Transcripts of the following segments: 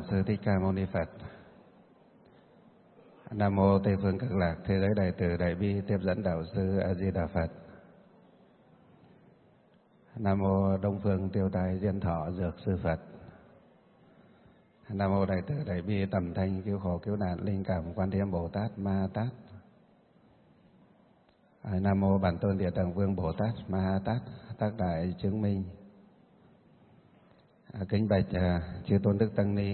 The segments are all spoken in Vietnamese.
Sư Thích Ca Mâu Ni Phật. Nam mô Tây phương Cực Lạc Thế giới Đại Từ Đại Bi Tiếp dẫn Đạo Sư A Di Đà Phật. Nam mô Đông phương Tiêu Tai Diên Thọ Dược Sư Phật. Nam mô Đại Từ Đại Bi Tầm Thanh Cứu Khổ Cứu Nạn Linh Cảm Quan Thế Âm Bồ Tát Ma Tát. Nam mô Bản Tôn Địa Tạng Vương Bồ Tát Ma Tát Tác Đại Chứng Minh. Kính bạch chư tôn đức tăng ni,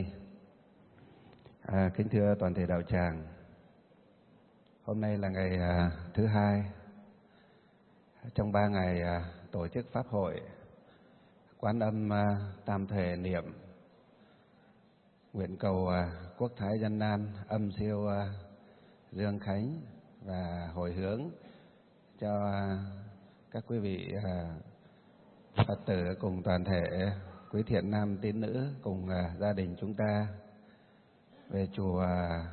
kính thưa toàn thể đạo tràng. Hôm nay là ngày thứ hai trong 3 ngày tổ chức pháp hội Quán Âm Tam Thể Niệm, nguyện cầu quốc thái dân an, âm siêu dương khánh và hồi hướng cho các quý vị Phật tử cùng toàn thể quý thiện nam tín nữ cùng gia đình chúng ta về chùa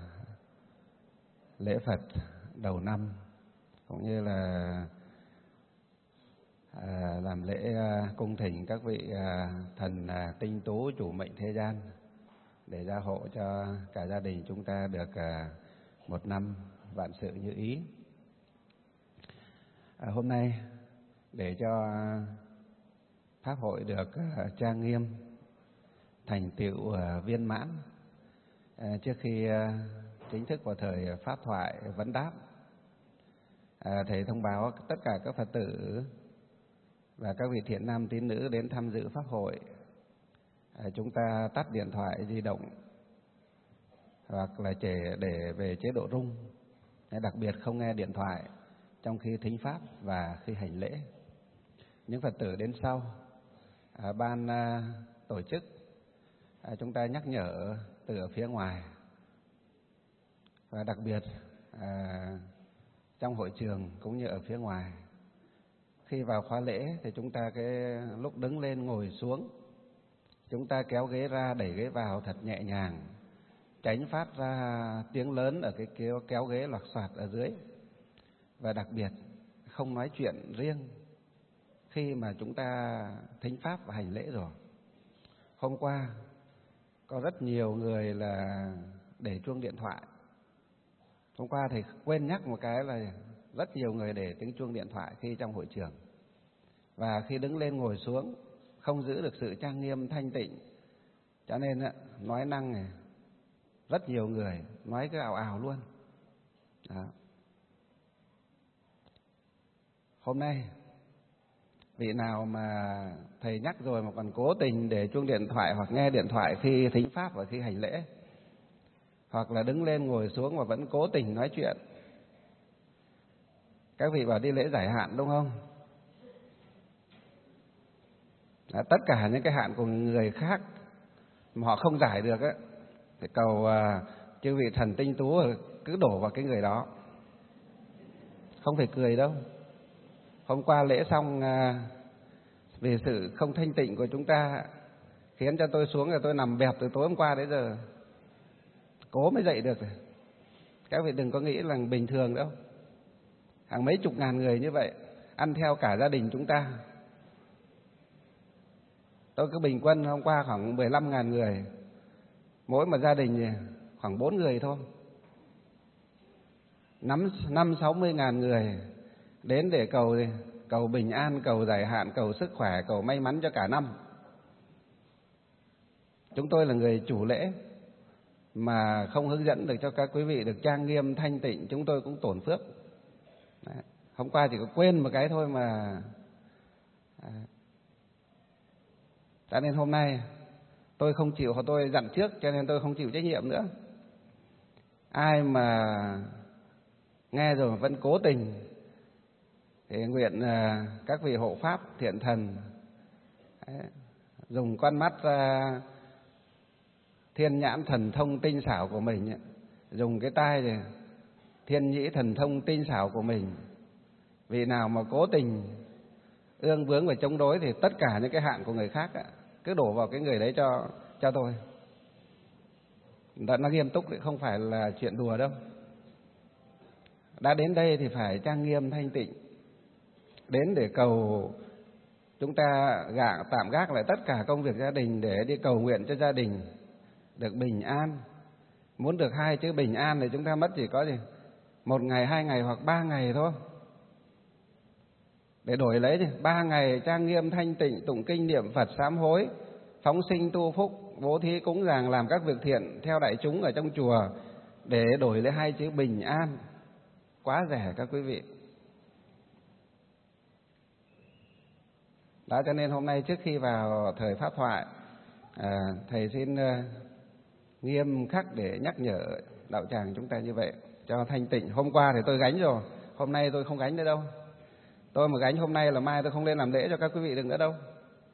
lễ Phật đầu năm, cũng như là làm lễ cung thỉnh các vị thần tinh tú chủ mệnh thế gian để gia hộ cho cả gia đình chúng ta được một năm vạn sự như ý. Hôm nay để cho pháp hội được trang nghiêm, thành tựu viên mãn, trước khi chính thức vào thời pháp thoại vấn đáp, thầy thông báo tất cả các Phật tử và các vị thiện nam tín nữ đến tham dự pháp hội, chúng ta tắt điện thoại di động hoặc là để về chế độ rung, đặc biệt không nghe điện thoại trong khi thính pháp và khi hành lễ. Những Phật tử đến sau, ban tổ chức chúng ta nhắc nhở từ ở phía ngoài, và đặc biệt trong hội trường cũng như ở phía ngoài, khi vào khóa lễ thì chúng ta cái lúc đứng lên ngồi xuống, chúng ta kéo ghế ra đẩy ghế vào thật nhẹ nhàng, tránh phát ra tiếng lớn ở cái kéo ghế loạt soạt ở dưới. Và đặc biệt không nói chuyện riêng khi mà chúng ta thính pháp và hành lễ rồi. Hôm qua có rất nhiều người là để chuông điện thoại. Hôm qua thì quên nhắc một cái là rất nhiều người để tiếng chuông điện thoại khi trong hội trường. Và khi đứng lên ngồi xuống không giữ được sự trang nghiêm thanh tịnh, cho nên nói năng này, rất nhiều người nói cứ ào ào luôn. Đó. Hôm nay vị nào mà thầy nhắc rồi mà còn cố tình để chuông điện thoại hoặc nghe điện thoại khi thính pháp và khi hành lễ, hoặc là đứng lên ngồi xuống mà vẫn cố tình nói chuyện, các vị bảo đi lễ giải hạn đúng không? Tất cả những cái hạn của người khác mà họ không giải được á, thì cầu chư vị thần tinh tú cứ đổ vào cái người đó. Không phải cười đâu. Hôm qua lễ xong, vì sự không thanh tịnh của chúng ta khiến cho tôi xuống rồi tôi nằm bẹp từ tối hôm qua đến giờ, cố mới dậy được. Các vị đừng có nghĩ là bình thường đâu. Hàng mấy chục ngàn người như vậy, ăn theo cả gia đình chúng ta. Tôi cứ bình quân hôm qua khoảng 15.000 người, mỗi một gia đình khoảng 4 người thôi. 50-60 ngàn người đến để cầu bình an, cầu giải hạn, cầu sức khỏe, cầu may mắn cho cả năm. Chúng tôi là người chủ lễ mà không hướng dẫn được cho các quý vị được trang nghiêm thanh tịnh, chúng tôi cũng tổn phước. Đấy. Hôm qua chỉ có quên một cái thôi mà. Cho nên hôm nay tôi không chịu, tôi dặn trước cho nên tôi không chịu trách nhiệm nữa. Ai mà nghe rồi mà vẫn cố tình thì nguyện các vị hộ pháp thiện thần dùng con mắt thiên nhãn thần thông tinh xảo của mình, dùng cái tai thiên nhĩ thần thông tinh xảo của mình. Vị nào mà cố tình ương bướng và chống đối thì tất cả những cái hạn của người khác cứ đổ vào cái người đấy cho tôi. Nó nghiêm túc, không phải là chuyện đùa đâu. Đã đến đây thì phải trang nghiêm thanh tịnh, đến để cầu chúng ta tạm gác lại tất cả công việc gia đình để đi cầu nguyện cho gia đình được bình an. Muốn được 2 chữ bình an thì chúng ta mất chỉ có gì 1 ngày, 2 ngày hoặc 3 ngày thôi. Để đổi lấy gì 3 ngày trang nghiêm thanh tịnh, tụng kinh niệm Phật sám hối, phóng sinh tu phúc, bố thí cúng dường, làm các việc thiện theo đại chúng ở trong chùa, để đổi lấy 2 chữ bình an. Quá rẻ các quý vị. Đó, cho nên hôm nay trước khi vào thời pháp thoại, thầy xin nghiêm khắc để nhắc nhở đạo tràng chúng ta như vậy cho thanh tịnh. Hôm qua thì tôi gánh rồi, hôm nay tôi không gánh nữa đâu. Tôi mà gánh hôm nay là mai tôi không lên làm lễ cho các quý vị được nữa đâu.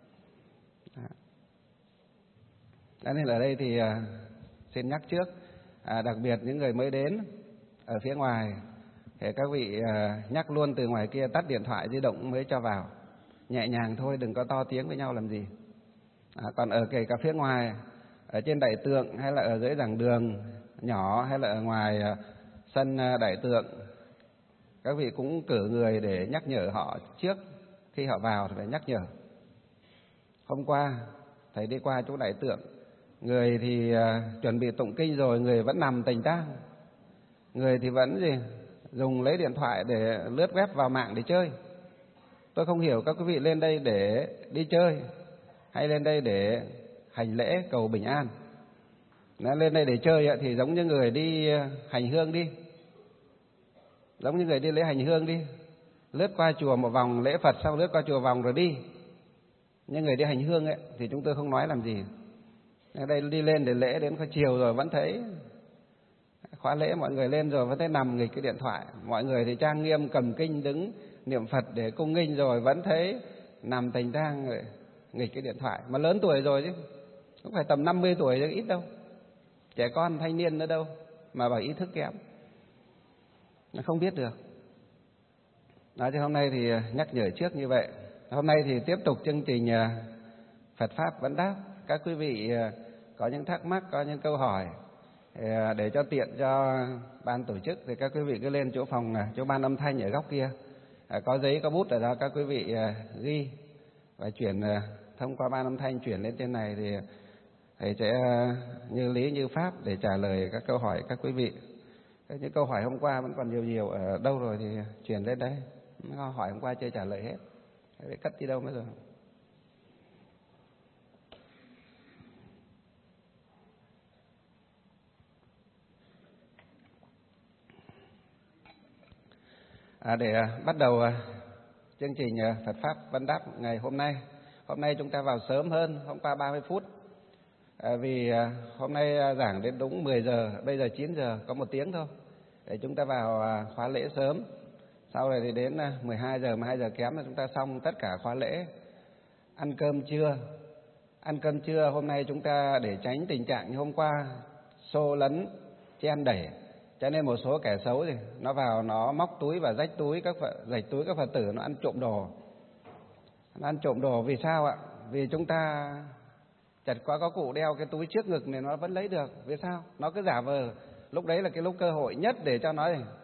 Cho nên ở đây thì xin nhắc trước, đặc biệt những người mới đến ở phía ngoài, thì các vị nhắc luôn từ ngoài kia tắt điện thoại di động mới cho vào, nhẹ nhàng thôi, đừng có to tiếng với nhau làm gì. Còn ở kể cả phía ngoài, ở trên đại tượng hay là ở dưới giảng đường nhỏ hay là ở ngoài sân đại tượng, các vị cũng cử người để nhắc nhở họ trước khi họ vào thì phải nhắc nhở. Hôm qua thầy đi qua chỗ đại tượng, người thì chuẩn bị tụng kinh rồi, người vẫn nằm tành tang, người thì vẫn dùng lấy điện thoại để lướt web vào mạng để chơi. Tôi không hiểu các quý vị lên đây để đi chơi hay lên đây để hành lễ cầu bình an. Nếu lên đây để chơi thì giống như người đi hành hương đi, giống như người đi lễ hành hương đi, lướt qua chùa một vòng lễ Phật xong lướt qua chùa vòng rồi đi. Nhưng người đi hành hương thì chúng tôi không nói làm gì. Ở đây đi lên để lễ đến chiều rồi vẫn thấy khóa lễ, mọi người lên rồi vẫn thấy nằm nghịch cái điện thoại. Mọi người thì trang nghiêm cầm kinh đứng niệm Phật để cung nghinh rồi vẫn thấy nằm tành tang nghịch cái điện thoại. Mà lớn tuổi rồi chứ, không phải tầm 50 tuổi chứ ít đâu, trẻ con thanh niên nữa đâu mà bảo ý thức kém, nó không biết được. Đó, chứ hôm nay thì nhắc nhở trước như vậy. Hôm nay thì tiếp tục chương trình Phật Pháp Vấn Đáp. Các quý vị có những thắc mắc, có những câu hỏi, để cho tiện cho ban tổ chức thì các quý vị cứ lên chỗ phòng, chỗ ban âm thanh ở góc kia, có giấy có bút ở đó, các quý vị ghi và chuyển thông qua ban âm thanh chuyển lên trên này, thì thầy sẽ như lý như pháp để trả lời các câu hỏi các quý vị. Những câu hỏi hôm qua vẫn còn nhiều ở đâu rồi thì chuyển lên đây. Những hỏi hôm qua chưa trả lời hết, để cất đi đâu mất rồi. Để bắt đầu chương trình Phật Pháp Vấn Đáp ngày hôm nay. Hôm nay chúng ta vào sớm hơn hôm qua 30 phút. Vì hôm nay giảng đến đúng 10 giờ, bây giờ 9 giờ, có 1 tiếng thôi. Để chúng ta vào khóa lễ sớm. Sau này thì đến 12 giờ kém là chúng ta xong tất cả khóa lễ. Ăn cơm trưa. Ăn cơm trưa hôm nay chúng ta để tránh tình trạng như hôm qua, xô lấn, chen đẩy. Cho nên một số kẻ xấu thì nó vào, nó móc túi và rách túi các Phật tử, nó ăn trộm đồ. Nó ăn trộm đồ vì sao ạ? Vì chúng ta chật quá có cụ đeo cái túi trước ngực này nó vẫn lấy được. Vì sao? Nó cứ giả vờ. Lúc đấy là cái lúc cơ hội nhất để cho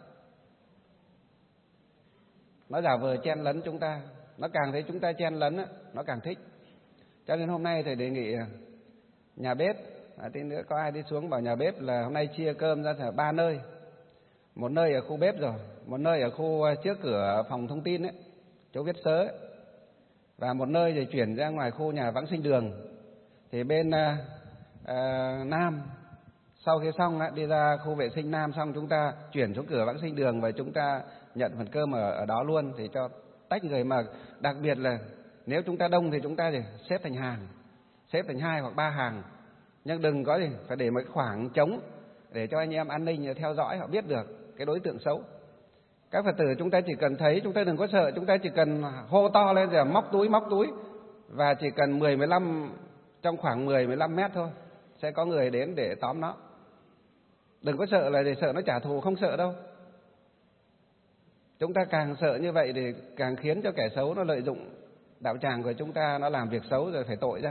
nó giả vờ chen lấn chúng ta. Nó càng thấy chúng ta chen lấn nó càng thích. Cho nên hôm nay thầy đề nghị nhà bếp, tí nữa có ai đi xuống bảo nhà bếp là hôm nay chia cơm ra thành 3 nơi. Một nơi ở khu bếp rồi, một nơi ở khu trước cửa phòng thông tin chỗ viết sớ, và một nơi thì chuyển ra ngoài khu nhà vãng sinh đường. Thì bên Nam, sau khi xong đi ra khu vệ sinh Nam xong chúng ta chuyển xuống cửa vãng sinh đường và chúng ta nhận phần cơm ở đó luôn, thì cho tách người. Mà đặc biệt là nếu chúng ta đông thì chúng ta xếp thành hàng, xếp thành 2 hoặc 3 hàng, nhưng đừng có phải để một khoảng trống để cho anh em an ninh theo dõi, họ biết được cái đối tượng xấu. Các Phật tử chúng ta chỉ cần thấy, chúng ta đừng có sợ, chúng ta chỉ cần hô to lên rồi móc túi, và chỉ cần 10-15, trong khoảng 10-15 mét thôi sẽ có người đến để tóm nó. Đừng có sợ là để sợ nó trả thù, không sợ đâu. Chúng ta càng sợ như vậy thì càng khiến cho kẻ xấu nó lợi dụng đạo tràng của chúng ta, nó làm việc xấu rồi phải tội ra.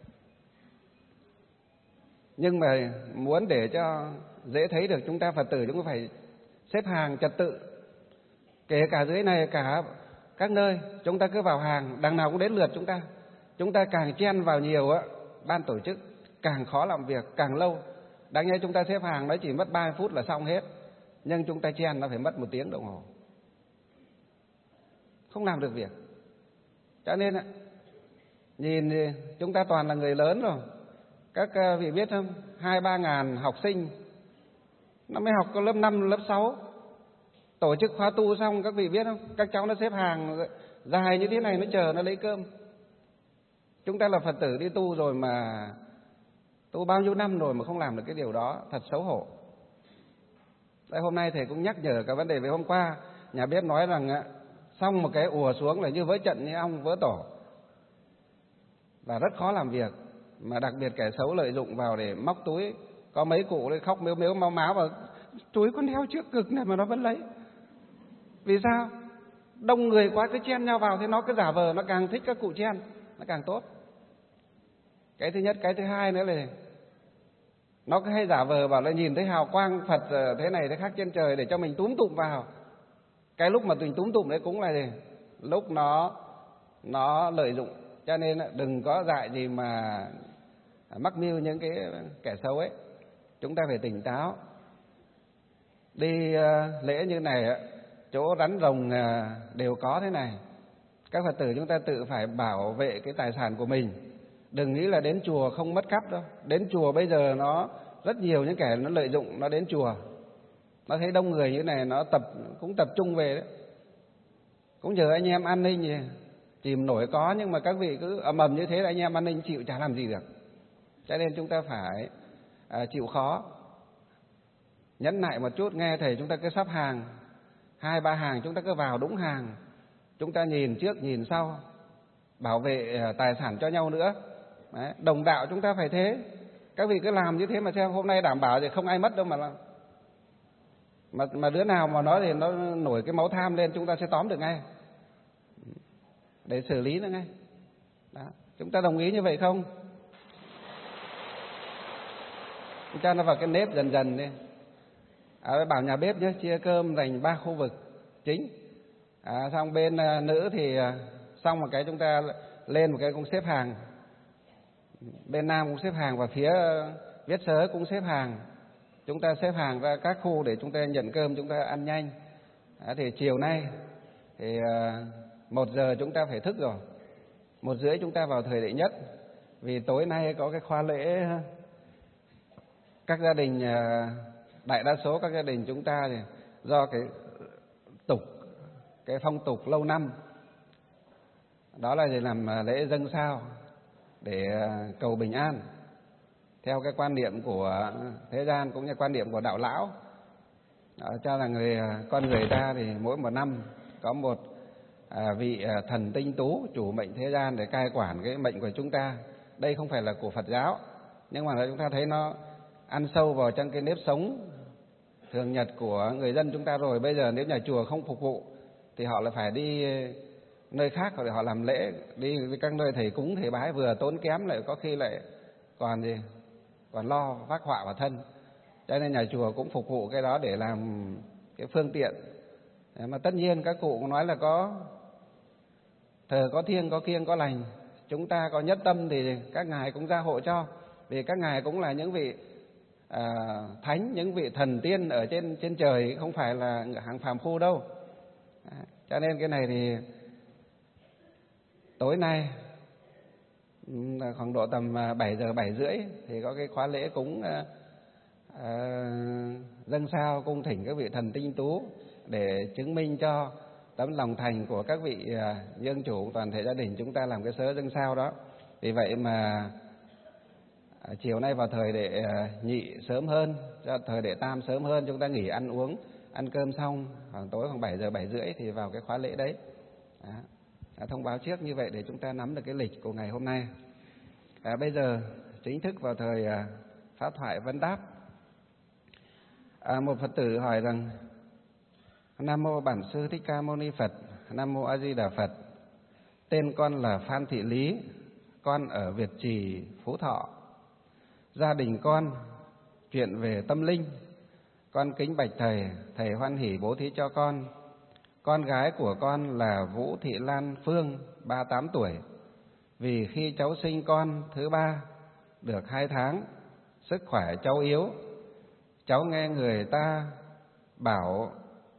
Nhưng mà muốn để cho dễ thấy được chúng ta Phật tử, chúng ta phải xếp hàng trật tự. Kể cả dưới này, cả các nơi, chúng ta cứ vào hàng, đằng nào cũng đến lượt chúng ta. Chúng ta càng chen vào nhiều ban tổ chức càng khó làm việc, càng lâu. Đáng nhẽ chúng ta xếp hàng nó chỉ mất 30 phút là xong hết, nhưng chúng ta chen nó phải mất 1 tiếng đồng hồ, không làm được việc. Cho nên nhìn chúng ta toàn là người lớn rồi. Các vị biết không, 2-3 ngàn học sinh nó mới học có lớp 5, lớp 6. Tổ chức khóa tu xong, các vị biết không, các cháu nó xếp hàng dài như thế này, nó chờ nó lấy cơm. Chúng ta là Phật tử đi tu rồi mà, tu bao nhiêu năm rồi mà không làm được cái điều đó, thật xấu hổ. Đây, hôm nay thầy cũng nhắc nhở cái vấn đề về hôm qua. Nhà bếp nói rằng xong một cái ùa xuống là như vỡ trận, như ong vỡ tổ, và rất khó làm việc. Mà đặc biệt kẻ xấu lợi dụng vào để móc túi. Có mấy cụ đấy khóc mếu mếu máu máu và túi con đeo trước ngực này mà nó vẫn lấy. Vì sao? Đông người quá cứ chen nhau vào, thế nó cứ giả vờ, nó càng thích các cụ chen, nó càng tốt. Cái thứ nhất. Cái thứ hai nữa là nó cứ hay giả vờ bảo là nhìn thấy hào quang Phật thế này thế khác trên trời để cho mình túm tụm vào. Cái lúc mà mình túm tụm đấy cũng là gì? Lúc nó lợi dụng. Cho nên đừng có dại gì mà mắc mưu những cái kẻ xấu ấy. Chúng ta phải tỉnh táo. Đi lễ như này, chỗ rắn rồng đều có thế này. Các Phật tử chúng ta tự phải bảo vệ cái tài sản của mình. Đừng nghĩ là đến chùa không mất cắp đâu. Đến chùa bây giờ nó rất nhiều những kẻ nó lợi dụng, nó đến chùa, nó thấy đông người như thế này, nó cũng tập trung về đấy. Cũng nhờ anh em an ninh gì, chìm nổi có, nhưng mà các vị cứ ầm ầm như thế là anh em an ninh chịu chả làm gì được. Cho nên chúng ta phải chịu khó, nhẫn nại một chút. Nghe thầy chúng ta cứ sắp hàng, 2-3 hàng chúng ta cứ vào đúng hàng, chúng ta nhìn trước nhìn sau, bảo vệ tài sản cho nhau nữa. Đấy, đồng đạo chúng ta phải thế. Các vị cứ làm như thế mà xem, hôm nay đảm bảo thì không ai mất đâu mà đứa nào mà nói thì nó nổi cái máu tham lên, chúng ta sẽ tóm được ngay để xử lý nó ngay. Đó. Chúng ta đồng ý như vậy không? Cho nó vào cái nếp dần dần đi. Bảo nhà bếp nhé, chia cơm thành 3 khu vực chính. Xong bên nữ thì xong một cái chúng ta lên một cái cũng xếp hàng. Bên nam cũng xếp hàng, và phía viết sớ cũng xếp hàng. Chúng ta xếp hàng ra các khu để chúng ta nhận cơm, chúng ta ăn nhanh. Thì chiều nay thì 1 giờ chúng ta phải thức rồi, 1:30 chúng ta vào thời đệ nhất. Vì tối nay có cái khóa lễ, các gia đình, đại đa số các gia đình chúng ta thì do cái phong tục lâu năm, đó là để làm lễ dâng sao để cầu bình an. Theo cái quan niệm của thế gian cũng như quan niệm của đạo lão, cho là con người ta thì mỗi 1 năm có một vị thần tinh tú chủ mệnh thế gian để cai quản cái mệnh của chúng ta. Đây không phải là của Phật giáo, nhưng mà chúng ta thấy nó ăn sâu vào trong cái nếp sống thường nhật của người dân chúng ta rồi. Bây giờ nếu nhà chùa không phục vụ thì họ lại phải đi nơi khác để họ làm lễ, đi các nơi thầy cúng thầy bái, vừa tốn kém lại có khi lại còn lo vác họa vào thân. Cho nên nhà chùa cũng phục vụ cái đó để làm cái phương tiện. Mà tất nhiên các cụ cũng nói là có thờ có thiêng, có kiêng, có lành. Chúng ta có nhất tâm thì các ngài cũng gia hộ cho, vì các ngài cũng là những vị thánh, những vị thần tiên ở trên trời, không phải là hạng phàm phu đâu. Cho nên cái này thì tối nay khoảng độ tầm 7 giờ 7:30 thì có cái khóa lễ cúng dâng sao cung thỉnh các vị thần tinh tú để chứng minh cho tấm lòng thành của các vị dân chủ toàn thể gia đình chúng ta làm cái sớ dâng sao đó. Vì vậy mà chiều nay vào thời đệ nhị sớm hơn, cho thời đệ tam sớm hơn, chúng ta nghỉ ăn uống, ăn cơm xong khoảng tối khoảng 7 giờ 7:30 thì vào cái khóa lễ đấy. Thông báo trước như vậy để chúng ta nắm được cái lịch của ngày hôm nay. Bây giờ chính thức vào thời pháp thoại vấn đáp. Một Phật tử hỏi rằng: Nam mô Bản Sư Thích Ca Mâu Ni Phật. Nam mô A Di Đà Phật. Tên con là Phan Thị Lý, con ở Việt Trì, Phú Thọ. Gia đình con chuyện về tâm linh, con kính bạch thầy, thầy hoan hỉ bố thí cho con. Con gái của con là Vũ Thị Lan Phương, 38 tuổi. Vì khi cháu sinh con thứ 3 được 2 tháng, sức khỏe cháu yếu. Cháu nghe người ta bảo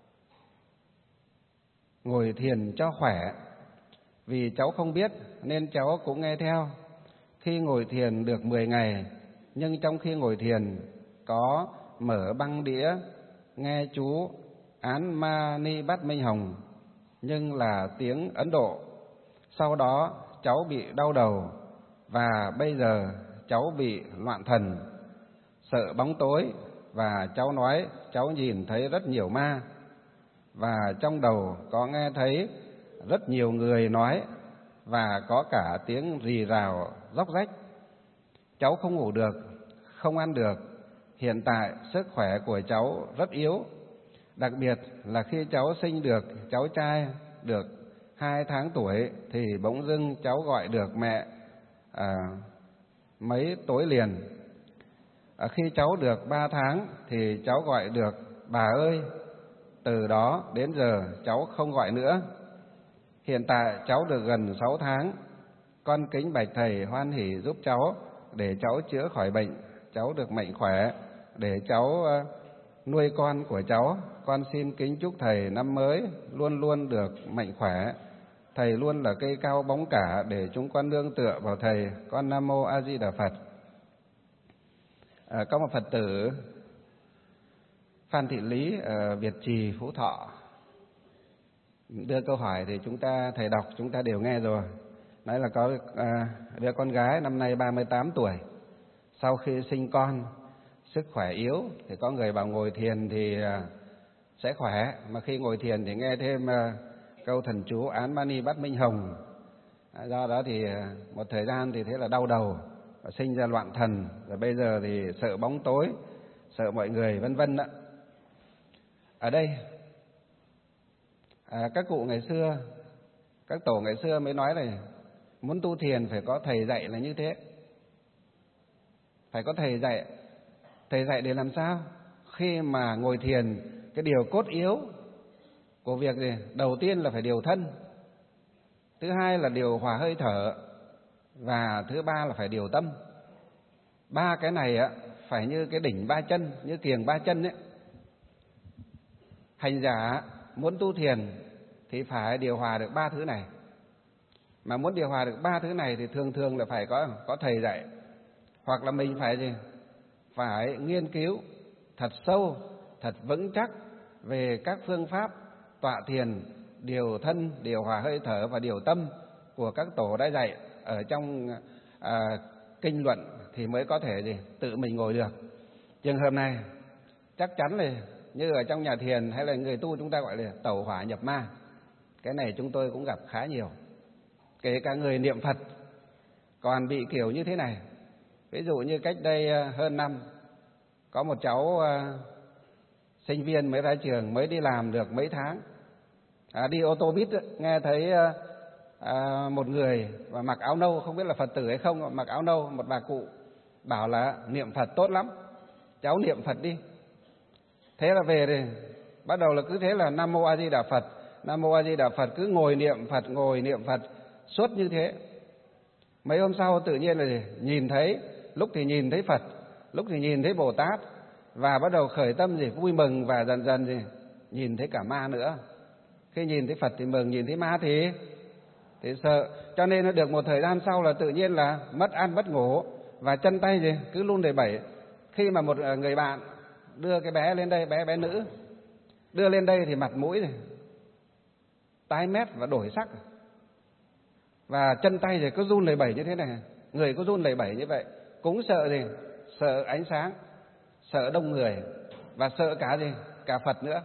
ngồi thiền cho khỏe. Vì cháu không biết nên cháu cũng nghe theo. Khi ngồi thiền được 10 ngày, nhưng trong khi ngồi thiền có mở băng đĩa nghe chú Án Mani Bát Minh Hồng, nhưng là tiếng Ấn Độ. Sau đó cháu bị đau đầu và bây giờ cháu bị loạn thần, sợ bóng tối, và cháu nói cháu nhìn thấy rất nhiều ma, và trong đầu có nghe thấy rất nhiều người nói, và có cả tiếng rì rào róc rách. Cháu không ngủ được, không ăn được. Hiện tại sức khỏe của cháu rất yếu. Đặc biệt là khi cháu sinh được cháu trai được 2 tháng tuổi thì bỗng dưng cháu gọi được mẹ mấy tối liền. Khi cháu được 3 tháng thì cháu gọi được bà ơi. Từ đó đến giờ cháu không gọi nữa. Hiện tại cháu được gần 6 tháng. Con kính bạch thầy hoan hỉ giúp cháu để cháu chữa khỏi bệnh, cháu được mạnh khỏe, để cháu nuôi con của cháu. Con xin kính chúc thầy năm mới luôn luôn được mạnh khỏe. Thầy luôn là cây cao bóng cả để chúng con nương tựa vào thầy. Con Nam Mô A Di Đà Phật. Có một Phật tử Phan Thị Lý ở Việt Trì, Phú Thọ đưa câu hỏi thì thầy đọc chúng ta đều nghe rồi. Nói là có đứa con gái năm nay 38 tuổi. Sau khi sinh con, sức khỏe yếu thì có người bảo ngồi thiền thì sẽ khỏe, mà khi ngồi thiền thì nghe thêm câu thần chú Án Mani Bát Minh Hồng. Do đó thì một thời gian thì thế là đau đầu và sinh ra loạn thần, rồi bây giờ thì sợ bóng tối, sợ mọi người vân vân đó. Ở đây các cụ ngày xưa, các tổ ngày xưa mới nói là muốn tu thiền phải có thầy dạy là như thế. Phải có thầy dạy. Thầy dạy để làm sao? Khi mà ngồi thiền, cái điều cốt yếu của việc gì? Đầu tiên là phải điều thân, thứ hai là điều hòa hơi thở, và thứ ba là phải điều tâm. 3 cái này phải như cái đỉnh 3 chân, như kiềng 3 chân ấy. Hành giả muốn tu thiền thì phải điều hòa được 3 thứ này. Mà muốn điều hòa được 3 thứ này thì thường là phải có thầy dạy, hoặc là mình phải gì? Phải nghiên cứu thật sâu, thật vững chắc về các phương pháp tọa thiền, điều thân, điều hòa hơi thở và điều tâm của các tổ đã dạy ở trong kinh luận thì mới có thể gì? Tự mình ngồi được. Trường hợp này chắc chắn là như ở trong nhà thiền hay là người tu chúng ta gọi là tẩu hỏa nhập ma. Cái này chúng tôi cũng gặp khá nhiều. Kể cả người niệm Phật còn bị kiểu như thế này. Ví dụ như cách đây hơn năm, có một cháu sinh viên mới ra trường, mới đi làm được mấy tháng, đi ô tô buýt, nghe thấy một người và mặc áo nâu, không biết là Phật tử hay không, mặc áo nâu, một bà cụ bảo là niệm Phật tốt lắm, cháu niệm Phật đi. Thế là về thì bắt đầu là cứ thế là Nam Mô A Di Đà Phật, Nam Mô A Di Đà Phật, cứ ngồi niệm Phật, ngồi niệm Phật suốt như thế. Mấy hôm sau tự nhiên là gì? Nhìn thấy, lúc thì nhìn thấy Phật, lúc thì nhìn thấy Bồ Tát, và bắt đầu khởi tâm gì? Vui mừng, và dần dần gì? Nhìn thấy cả ma nữa. Khi nhìn thấy Phật thì mừng, nhìn thấy ma thì sợ. Cho nên nó được một thời gian sau là tự nhiên là mất ăn mất ngủ, và chân tay gì? Cứ run lẩy bẩy. Khi mà một người bạn đưa cái bé lên đây, bé nữ, đưa lên đây thì mặt mũi này tái mét và đổi sắc, và chân tay thì cứ run lẩy bẩy như thế này, người cứ run lẩy bẩy như vậy. Cũng sợ gì? Sợ ánh sáng, sợ đông người, và sợ cả gì? Cả Phật nữa.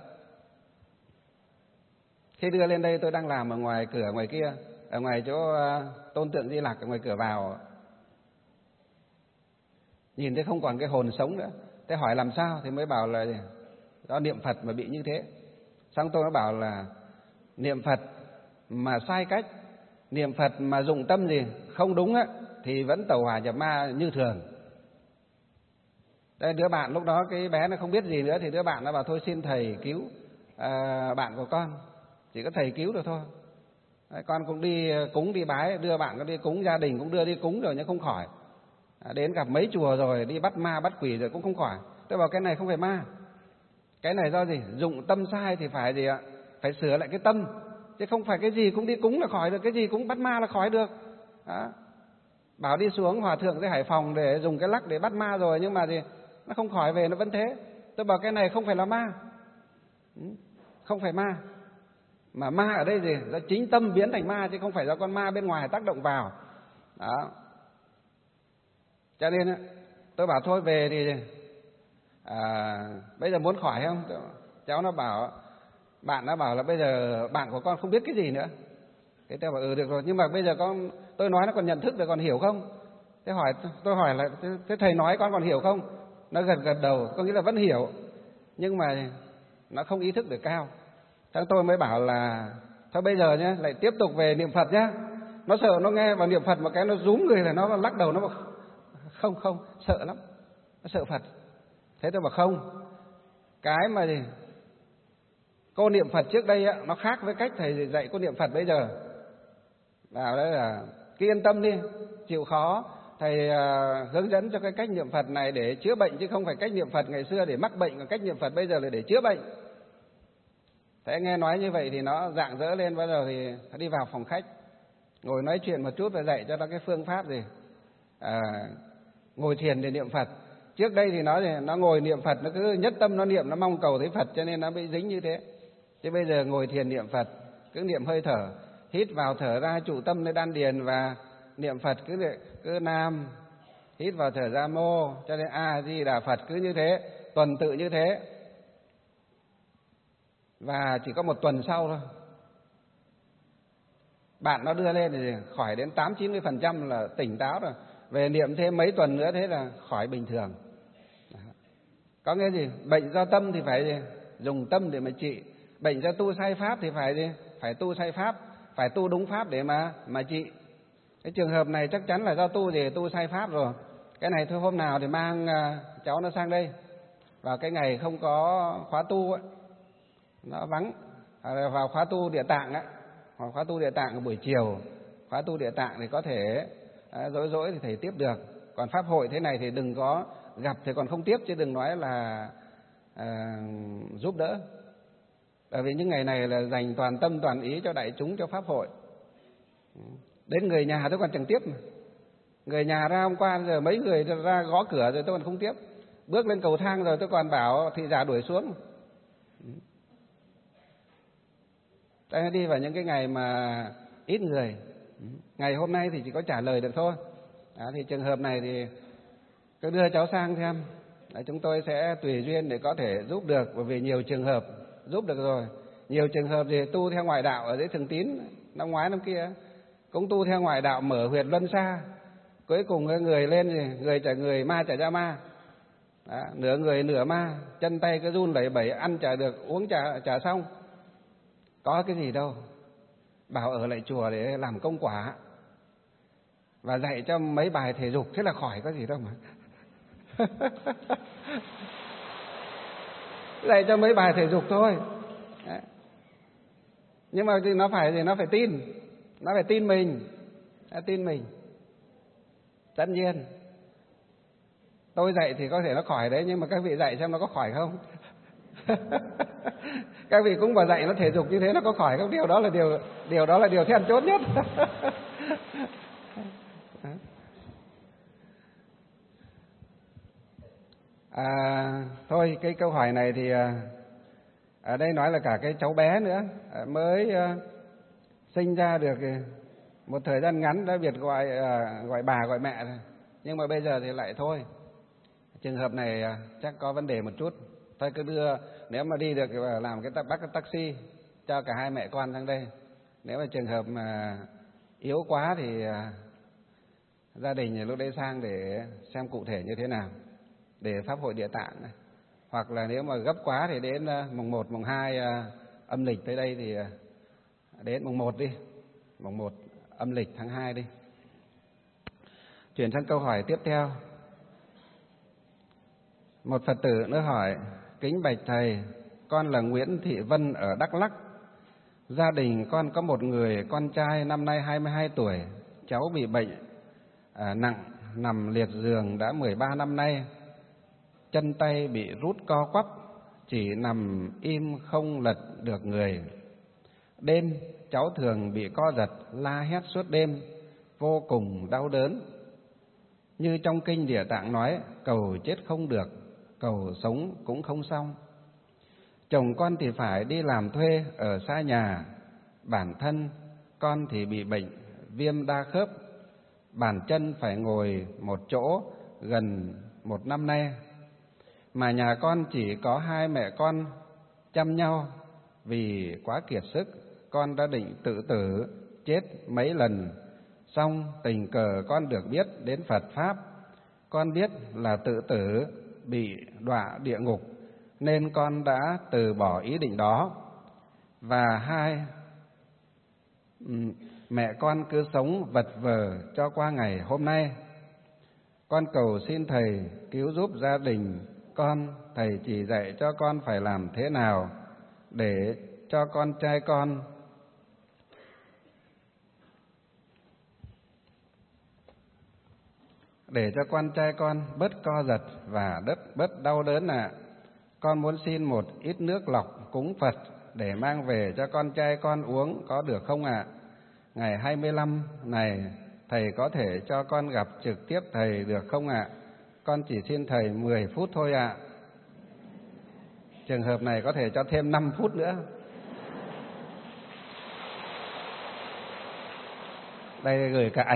Khi đưa lên đây tôi đang làm ở ngoài cửa ngoài kia, ở ngoài chỗ tôn tượng Di Lặc, ở ngoài cửa vào, nhìn thấy không còn cái hồn sống nữa. Thế hỏi làm sao thì mới bảo là do niệm Phật mà bị như thế. Xong tôi mới bảo là niệm Phật mà sai cách, niệm Phật mà dụng tâm gì không đúng thì vẫn tẩu hỏa nhập ma như thường. Đây, đứa bạn lúc đó cái bé nó không biết gì nữa, thì đứa bạn nó bảo thôi xin thầy cứu bạn của con, chỉ có thầy cứu được thôi. Đấy, con cũng đi cúng đi bái, đưa bạn con đi cúng, gia đình cũng đưa đi cúng rồi nhưng không khỏi. Đến gặp mấy chùa rồi, đi bắt ma bắt quỷ rồi cũng không khỏi. Tôi bảo cái này không phải ma. Cái này do gì? Dụng tâm sai thì phải gì ạ? Phải sửa lại cái tâm. Chứ không phải cái gì cũng đi cúng là khỏi được, cái gì cũng bắt ma là khỏi được. Đó. Bảo đi xuống Hòa Thượng tới Hải Phòng để dùng cái lắc để bắt ma rồi, nhưng mà gì? Nó không khỏi về, nó vẫn thế. Tôi bảo cái này không phải là ma. Không phải ma. Mà ma ở đây gì? Do chính tâm biến thành ma, chứ không phải do con ma bên ngoài tác động vào. Đó. Cho nên tôi bảo thôi về thì bây giờ muốn khỏi không? Cháu nó bảo, bạn nó bảo là bây giờ bạn của con không biết cái gì nữa. Thế tôi bảo được rồi, nhưng mà bây giờ tôi nói nó còn nhận thức được, còn hiểu không? Tôi hỏi là thế thầy nói con còn hiểu không? Nó gật đầu, có nghĩa là vẫn hiểu, nhưng mà nó không ý thức được cao. Thế tôi mới bảo là thôi bây giờ nhé, lại tiếp tục về niệm Phật nhé. Nó sợ, nó nghe vào niệm Phật một cái nó rúm người là nó lắc đầu, nó bảo không, sợ lắm, nó sợ Phật. Thế tôi bảo không, cái mà gì cô niệm Phật trước đây á, nó khác với cách thầy dạy cô niệm Phật bây giờ. Bảo đấy là cứ yên tâm đi, chịu khó, thầy hướng dẫn cho cái cách niệm Phật này để chữa bệnh, chứ không phải cách niệm Phật ngày xưa để mắc bệnh, còn cách niệm Phật bây giờ là để chữa bệnh. Thế nghe nói như vậy thì nó rạng rỡ lên, bắt đầu thì nó đi vào phòng khách, ngồi nói chuyện một chút và dạy cho nó cái phương pháp gì ngồi thiền để niệm Phật. Trước đây thì nó ngồi niệm Phật, nó cứ nhất tâm nó niệm, nó mong cầu thấy Phật, cho nên nó bị dính như thế. Chứ bây giờ ngồi thiền niệm Phật, cứ niệm hơi thở, hít vào thở ra, trụ tâm lên đan điền và niệm Phật cứ nam, hít vào thở ra mô, cho nên A Di Đà Phật, cứ như thế, tuần tự như thế. Và chỉ có một tuần sau thôi, bạn nó đưa lên thì khỏi đến 80-90% là tỉnh táo rồi. Về niệm thêm mấy tuần nữa thế là khỏi bình thường. Có nghĩa gì? Bệnh do tâm thì phải gì? Dùng tâm để mà trị. Bệnh do tu sai pháp thì phải gì? Phải tu sai pháp, phải tu đúng pháp để mà trị. Cái trường hợp này chắc chắn là do tu sai pháp rồi. Cái này thôi hôm nào thì mang cháu nó sang đây. Vào cái ngày không có khóa tu ấy, nó vắng, vào khóa tu Địa Tạng á, hoặc khóa tu Địa Tạng buổi chiều, khóa tu Địa Tạng thì có thể rỗi thì thầy tiếp được. Còn pháp hội thế này thì đừng có gặp thì còn không tiếp, chứ đừng nói là giúp đỡ. Bởi vì những ngày này là dành toàn tâm toàn ý cho đại chúng, cho pháp hội. Đến người nhà tôi còn chẳng tiếp mà. Người nhà ra hôm qua giờ mấy người ra gõ cửa rồi tôi còn không tiếp. Bước lên cầu thang rồi tôi còn bảo thị giả đuổi xuống. Ta đi vào những cái ngày mà ít người. Ngày hôm nay thì chỉ có trả lời được thôi. Thì trường hợp này thì cứ đưa cháu sang xem. Chúng tôi sẽ tùy duyên để có thể giúp được, bởi vì nhiều trường hợp giúp được rồi. Nhiều trường hợp thì tu theo ngoại đạo ở dưới Thường Tín, năm ngoái năm kia cũng tu theo ngoại đạo, mở huyệt luân xa. Cuối cùng người lên thì người trả người, ma trả ra ma. Nửa người nửa ma, chân tay cứ run lẩy bẩy, ăn chả được, uống chả xong. Có cái gì đâu. Bảo ở lại chùa để làm công quả và dạy cho mấy bài thể dục, thế là khỏi, có gì đâu mà. Dạy cho mấy bài thể dục thôi. Đấy. Nhưng mà nó phải tin, nó phải tin mình, tin mình. Tất nhiên tôi dạy thì có thể nó khỏi đấy, nhưng mà các vị dạy xem nó có khỏi không. Các vị cũng bảo dạy nó thể dục như thế nó có khỏi không? Điều đó là điều then chốt nhất. Thôi cái câu hỏi này thì ở đây nói là cả cái cháu bé nữa, mới sinh ra được một thời gian ngắn đã biệt gọi bà gọi mẹ rồi, nhưng mà bây giờ thì lại thôi. Trường hợp này chắc có vấn đề một chút. Thôi cứ đưa, nếu mà đi được làm bắt cái taxi cho cả hai mẹ con sang đây. Nếu mà trường hợp mà yếu quá thì gia đình lúc đấy sang để xem cụ thể như thế nào để pháp hội Địa Tạng. Hoặc là nếu mà gấp quá thì đến mùng 1, mùng 2 âm lịch tới đây thì đến mùng 1 đi, mùng 1 âm lịch tháng 2 đi. Chuyển sang câu hỏi tiếp theo. Một Phật tử nữa hỏi: kính bạch thầy, con là Nguyễn Thị Vân ở Đắk Lắk. Gia đình con có một người con trai năm nay 22 tuổi, cháu bị bệnh nặng nằm liệt giường đã 13 năm nay, chân tay bị rút co quắp, chỉ nằm im không lật được người. Đêm cháu thường bị co giật, la hét suốt đêm, vô cùng đau đớn. Như trong kinh Địa Tạng nói, cầu chết không được, cầu sống cũng không xong. Chồng con thì phải đi làm thuê ở xa nhà, bản thân con thì bị bệnh viêm đa khớp, bàn chân phải ngồi một chỗ gần 1 năm nay. Mà nhà con chỉ có 2 mẹ con chăm nhau, vì quá kiệt sức, con đã định tự tử chết mấy lần. Xong tình cờ con được biết đến Phật Pháp, con biết là tự tử bị đọa địa ngục, nên con đã từ bỏ ý định đó. Và 2 mẹ con cứ sống vật vờ cho qua ngày hôm nay. Con cầu xin Thầy cứu giúp gia đình con, Thầy chỉ dạy cho con phải làm thế nào để cho con trai con bớt co giật và bớt đau đớn ạ. Con muốn xin một ít nước lọc cúng Phật để mang về cho con trai con uống, có được không ạ? Ngày 25 này Thầy có thể cho con gặp trực tiếp Thầy được không ạ? Con chỉ xin Thầy 10 phút thôi ạ. Trường hợp này có thể cho thêm 5 phút nữa. Đây gửi cả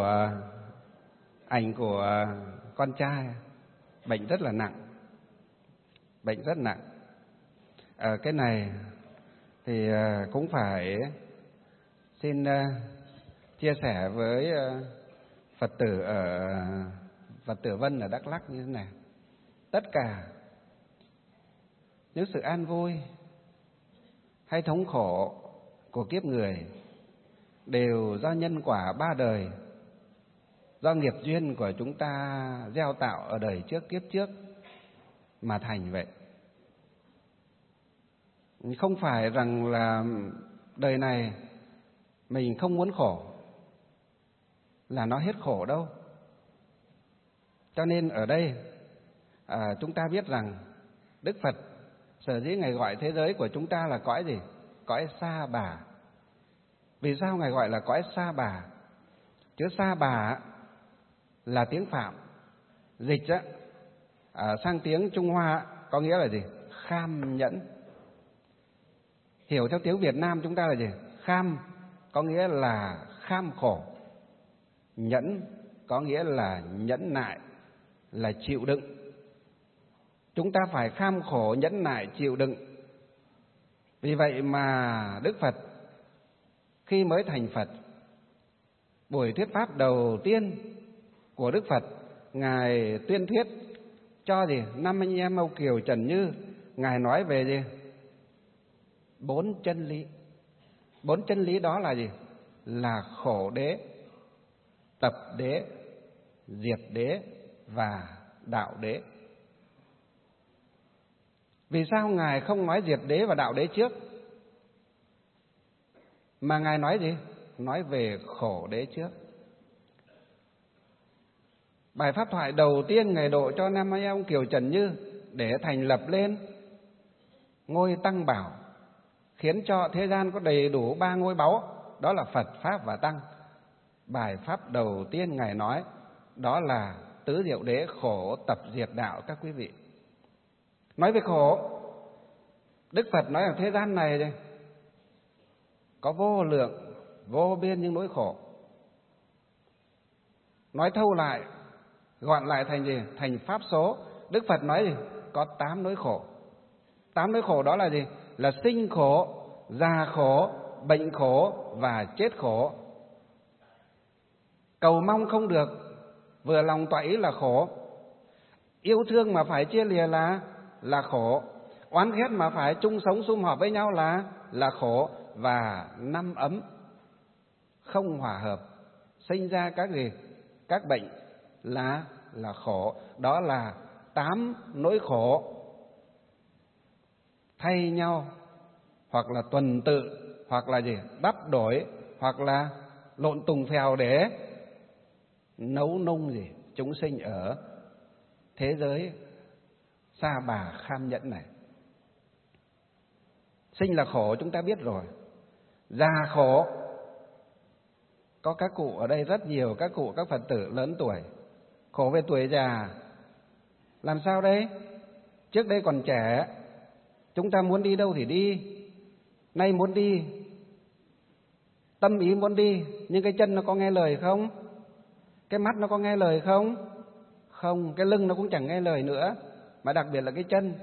ảnh của con trai, bệnh rất là nặng, bệnh rất nặng. Cái này thì cũng phải xin chia sẻ với Phật tử Vân ở Đắk Lắk như thế này. Tất cả những sự an vui hay thống khổ của kiếp người đều do nhân quả 3 đời, do nghiệp duyên của chúng ta gieo tạo ở đời trước kiếp trước mà thành vậy. Không phải rằng là đời này mình không muốn khổ là nó hết khổ đâu. Cho nên ở đây chúng ta biết rằng Đức Phật sở dĩ Ngài gọi thế giới của chúng ta là cõi gì? Cõi Sa Bà. Vì sao Ngài gọi là cõi Sa Bà? Chữ Sa Bà là tiếng Phạm, dịch sang tiếng Trung Hoa có nghĩa là gì? Kham nhẫn. Hiểu theo tiếng Việt Nam chúng ta là gì? Kham có nghĩa là kham khổ, nhẫn có nghĩa là nhẫn nại, là chịu đựng. Chúng ta phải kham khổ, nhẫn nại, chịu đựng. Vì vậy mà Đức Phật khi mới thành Phật, buổi thuyết pháp đầu tiên của Đức Phật, Ngài tuyên thuyết cho gì? 5 anh em Âu Kiều Trần Như. Ngài nói về gì? 4 chân lý. 4 chân lý đó là gì? Là khổ đế, tập đế, diệt đế và đạo đế. Vì sao Ngài không nói diệt đế và đạo đế trước, mà Ngài nói gì? Nói về khổ đế trước. Bài pháp thoại đầu tiên Ngài độ cho 5 anh em Kiều Trần Như để thành lập lên ngôi Tăng Bảo, khiến cho thế gian có đầy đủ 3 ngôi báu, đó là Phật, Pháp và Tăng. Bài pháp đầu tiên Ngài nói đó là tứ diệu đế, khổ, tập, diệt, đạo các quý vị. Nói về khổ, Đức Phật nói ở thế gian này đây, có vô lượng, vô biên những nỗi khổ. Nói thâu lại, gọn lại thành gì? Thành pháp số. Đức Phật nói gì? Có 8 nỗi khổ. 8 nỗi khổ đó là gì? Là sinh khổ, già khổ, bệnh khổ và chết khổ. Cầu mong không được, vừa lòng tọa ý là khổ. Yêu thương mà phải chia lìa là khổ. Oán ghét mà phải chung sống sum họp với nhau là khổ. Và 5 ấm không hòa hợp, sinh ra các gì? Các bệnh là khổ. Đó là 8 nỗi khổ thay nhau, hoặc là tuần tự, hoặc là gì? Đắp đổi, hoặc là lộn tùng phèo để nấu nung gì? chúng sinh ở thế giới sa bà kham nhẫn này. Sinh là khổ chúng ta biết rồi, già khổ. Có các cụ ở đây rất nhiều, các cụ các Phật tử lớn tuổi, khổ về tuổi già. Làm sao đây? Trước đây còn trẻ, chúng ta muốn đi đâu thì đi. Nay muốn đi, tâm ý muốn đi, nhưng cái chân nó có nghe lời không? Cái mắt nó có nghe lời không? Không, cái lưng nó cũng chẳng nghe lời nữa, mà đặc biệt là cái chân.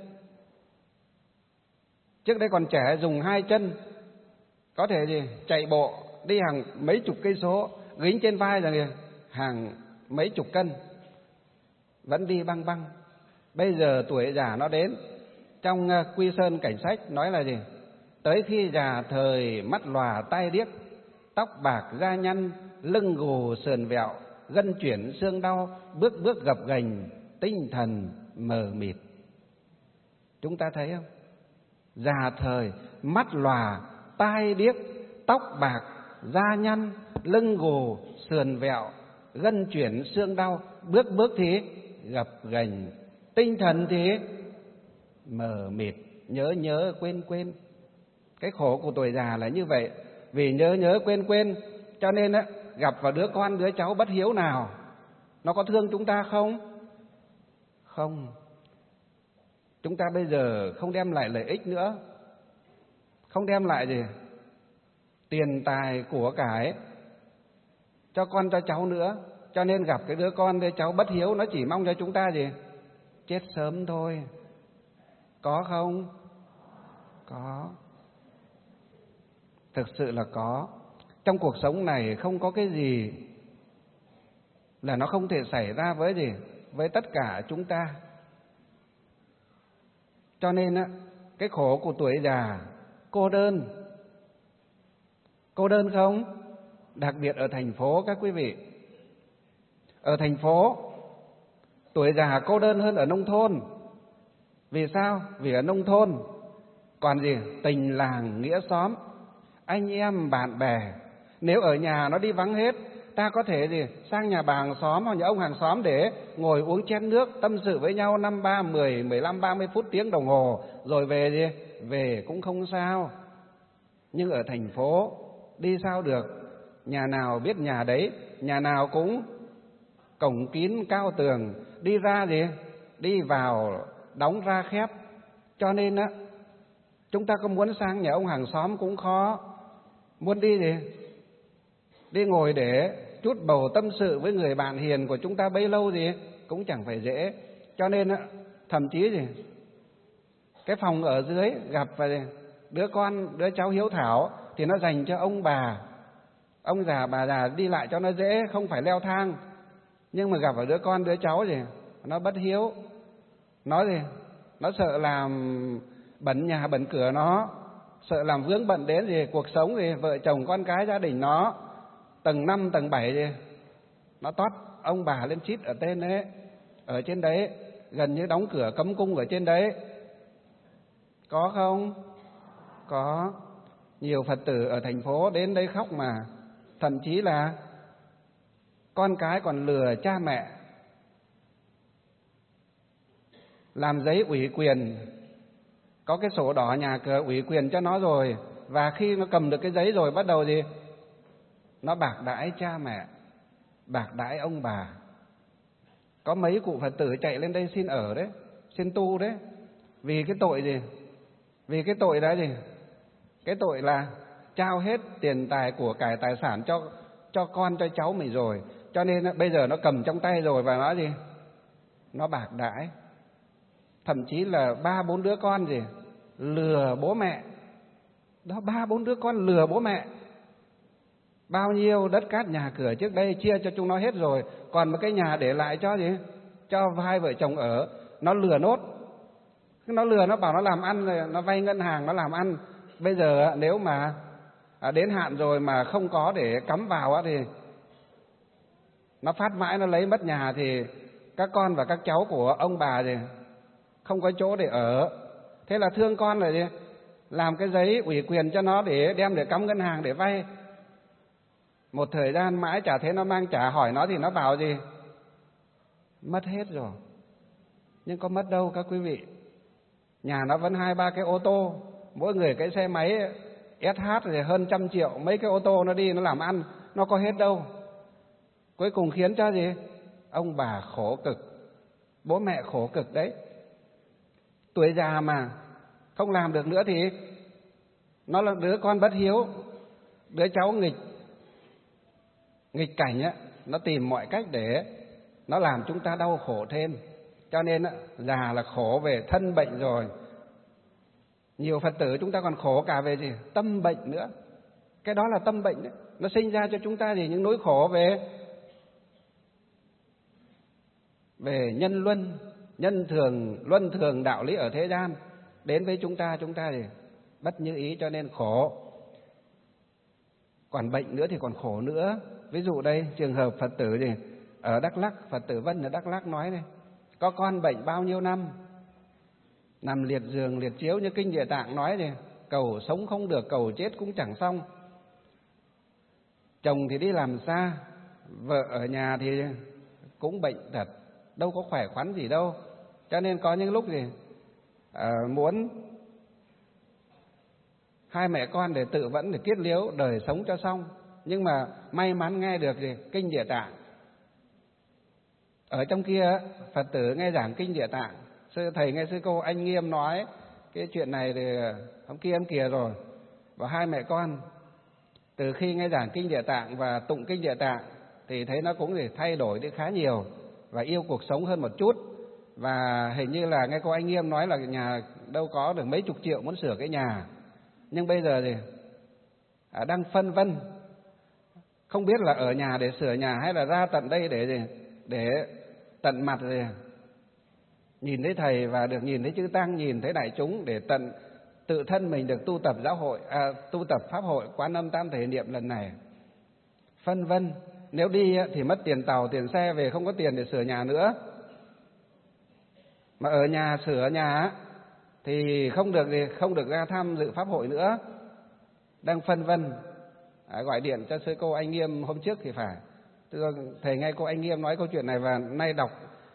Trước đây còn trẻ dùng hai chân, có thể gì chạy bộ đi hàng mấy chục cây số, gánh trên vai là hàng mấy chục cân, vẫn đi băng băng. Bây giờ tuổi già nó đến, trong Quy Sơn Cảnh Sách nói là gì? Tới khi già thời mắt lòa tai điếc, tóc bạc da nhăn, lưng gù sườn vẹo, gân chuyển xương đau, bước bước gập ghềnh, tinh thần mờ mịt. Chúng ta thấy không? Già thời, mắt lòa, tai điếc, tóc bạc, da nhăn, lưng gù, sườn vẹo, gân chuyển xương đau, bước bước thì gập ghềnh, tinh thần thì mờ mịt, nhớ nhớ quên quên. Cái khổ của tuổi già là như vậy, vì nhớ nhớ quên quên, cho nên á gặp vào đứa con đứa cháu bất hiếu nào, nó có thương chúng ta không? Không. Chúng ta bây giờ không đem lại lợi ích nữa, không đem lại gì tiền tài của cải cho con cho cháu nữa, cho nên gặp cái đứa con đứa cháu bất hiếu, nó chỉ mong cho chúng ta gì chết sớm thôi. Có không? Có. Thực sự là có. Trong cuộc sống này không có cái gì là nó không thể xảy ra với gì với tất cả chúng ta. Cho nên á, cái khổ của tuổi già cô đơn. Cô đơn không? Đặc biệt ở thành phố các quý vị. Ở thành phố tuổi già cô đơn hơn ở nông thôn. Vì sao? Vì ở nông thôn còn gì? Tình làng nghĩa xóm, anh em bạn bè. Nếu ở nhà nó đi vắng hết, ta có thể gì sang nhà bà hàng xóm hoặc nhà ông hàng xóm để ngồi uống chén nước, tâm sự với nhau 5, 3, 10, 15, 30 phút, tiếng đồng hồ, rồi về gì? Về cũng không sao. Nhưng ở thành phố đi sao được? Nhà nào biết nhà đấy, nhà nào cũng cổng kín cao tường, đi ra gì? Đi vào đóng ra khép. Cho nên á, chúng ta có muốn sang nhà ông hàng xóm cũng khó. Muốn đi gì? Đi ngồi để chút bầu tâm sự với người bạn hiền của chúng ta bấy lâu gì cũng chẳng phải dễ. Cho nên á, thậm chí gì cái phòng ở dưới gặp về đứa con đứa cháu hiếu thảo thì nó dành cho ông bà, ông già bà già đi lại cho nó dễ, không phải leo thang. Nhưng mà gặp ở đứa con đứa cháu gì nó bất hiếu, nó gì nó sợ làm bẩn nhà bẩn cửa nó, sợ làm vướng bận đến gì cuộc sống gì vợ chồng con cái gia đình nó. Tầng 5, tầng 7 gì nó toát ông bà lên chít ở tên đấy, ở trên đấy, gần như đóng cửa cấm cung ở trên đấy. Có không? Có. Nhiều Phật tử ở thành phố đến đây khóc mà. Thậm chí là con cái còn lừa cha mẹ, làm giấy ủy quyền, có cái sổ đỏ nhà cửa ủy quyền cho nó rồi, và khi nó cầm được cái giấy rồi bắt đầu gì nó bạc đãi cha mẹ, bạc đãi ông bà. Có mấy cụ Phật tử chạy lên đây xin ở đấy, xin tu đấy. Vì cái tội gì? Vì cái tội đó gì? Cái tội là trao hết tiền tài của cải tài sản cho con cho cháu mình rồi. Cho nên bây giờ nó cầm trong tay rồi và nó gì? Nó bạc đãi. Thậm chí là 3, 4 đứa con gì lừa bố mẹ. Đó, 3, 4 đứa con lừa bố mẹ. Bao nhiêu đất cát nhà cửa trước đây chia cho chúng nó hết rồi, còn một cái nhà để lại cho gì? Cho hai vợ chồng ở. Nó lừa nốt. Nó lừa, nó bảo nó làm ăn rồi, nó vay ngân hàng nó làm ăn. Bây giờ nếu mà đến hạn rồi mà không có để cắm vào thì nó phát mãi, nó lấy mất nhà thì các con và các cháu của ông bà thì không có chỗ để ở. Thế là thương con rồi gì? Làm cái giấy ủy quyền cho nó để đem để cắm ngân hàng để vay. Một thời gian mãi chả thấy nó mang trả, hỏi nó thì nó bảo gì? mất hết rồi. Nhưng có mất đâu các quý vị. Nhà nó vẫn 2-3 cái ô tô, mỗi người cái xe máy SH thì hơn 100 triệu, mấy cái ô tô nó đi nó làm ăn, nó có hết đâu. Cuối cùng khiến cho gì? Ông bà khổ cực, bố mẹ khổ cực đấy. Tuổi già mà không làm được nữa thì nó là đứa con bất hiếu, đứa cháu nghịch cảnh á, nó tìm mọi cách để nó làm chúng ta đau khổ thêm. Cho nên á, già là khổ về thân bệnh rồi. Nhiều Phật tử chúng ta còn khổ cả về gì? Tâm bệnh nữa. Cái đó là tâm bệnh đấy. Nó sinh ra cho chúng ta gì? Những nỗi khổ về nhân luân, nhân thường, luân thường đạo lý ở thế gian đến với chúng ta thì bất như ý cho nên khổ. Còn bệnh nữa thì còn khổ nữa. Ví dụ đây trường hợp Phật tử gì ở Đắk Lắk, Phật tử Vân ở Đắk Lắk nói này, có con bệnh bao nhiêu năm, nằm liệt giường liệt chiếu như kinh Địa Tạng nói này, cầu sống không được, cầu chết cũng chẳng xong. Chồng thì đi làm xa, vợ ở nhà thì cũng bệnh tật, đâu có khỏe khoắn gì đâu. Cho nên có những lúc gì muốn hai mẹ con để tự vẫn để kết liễu đời sống cho xong. Nhưng mà may mắn nghe được gì? Kinh Địa Tạng. Ở trong kia Phật tử nghe giảng kinh Địa Tạng, thầy nghe sư cô Anh Nghiêm nói cái chuyện này thì hôm kia rồi. Và hai mẹ con từ khi nghe giảng kinh Địa Tạng và tụng kinh Địa Tạng thì thấy nó cũng thì thay đổi đi khá nhiều và yêu cuộc sống hơn một chút. Và hình như là nghe cô Anh Nghiêm nói là nhà đâu có được mấy chục triệu muốn sửa cái nhà. Nhưng bây giờ thì đang phân vân, không biết là ở nhà để sửa nhà hay là ra tận đây để tận mặt rồi nhìn thấy thầy và được nhìn thấy chư tăng, nhìn thấy đại chúng để tự thân mình được tu tập tu tập pháp hội Quán Âm Tam Thể Niệm lần này. Phân vân, nếu đi thì mất tiền tàu tiền xe, về không có tiền để sửa nhà nữa. Mà ở nhà sửa nhà thì không được ra thăm dự pháp hội nữa. Đang phân vân. Gọi điện cho sư cô Anh Nghiêm hôm trước thì phải. Thầy nghe cô Anh Nghiêm nói câu chuyện này và nay đọc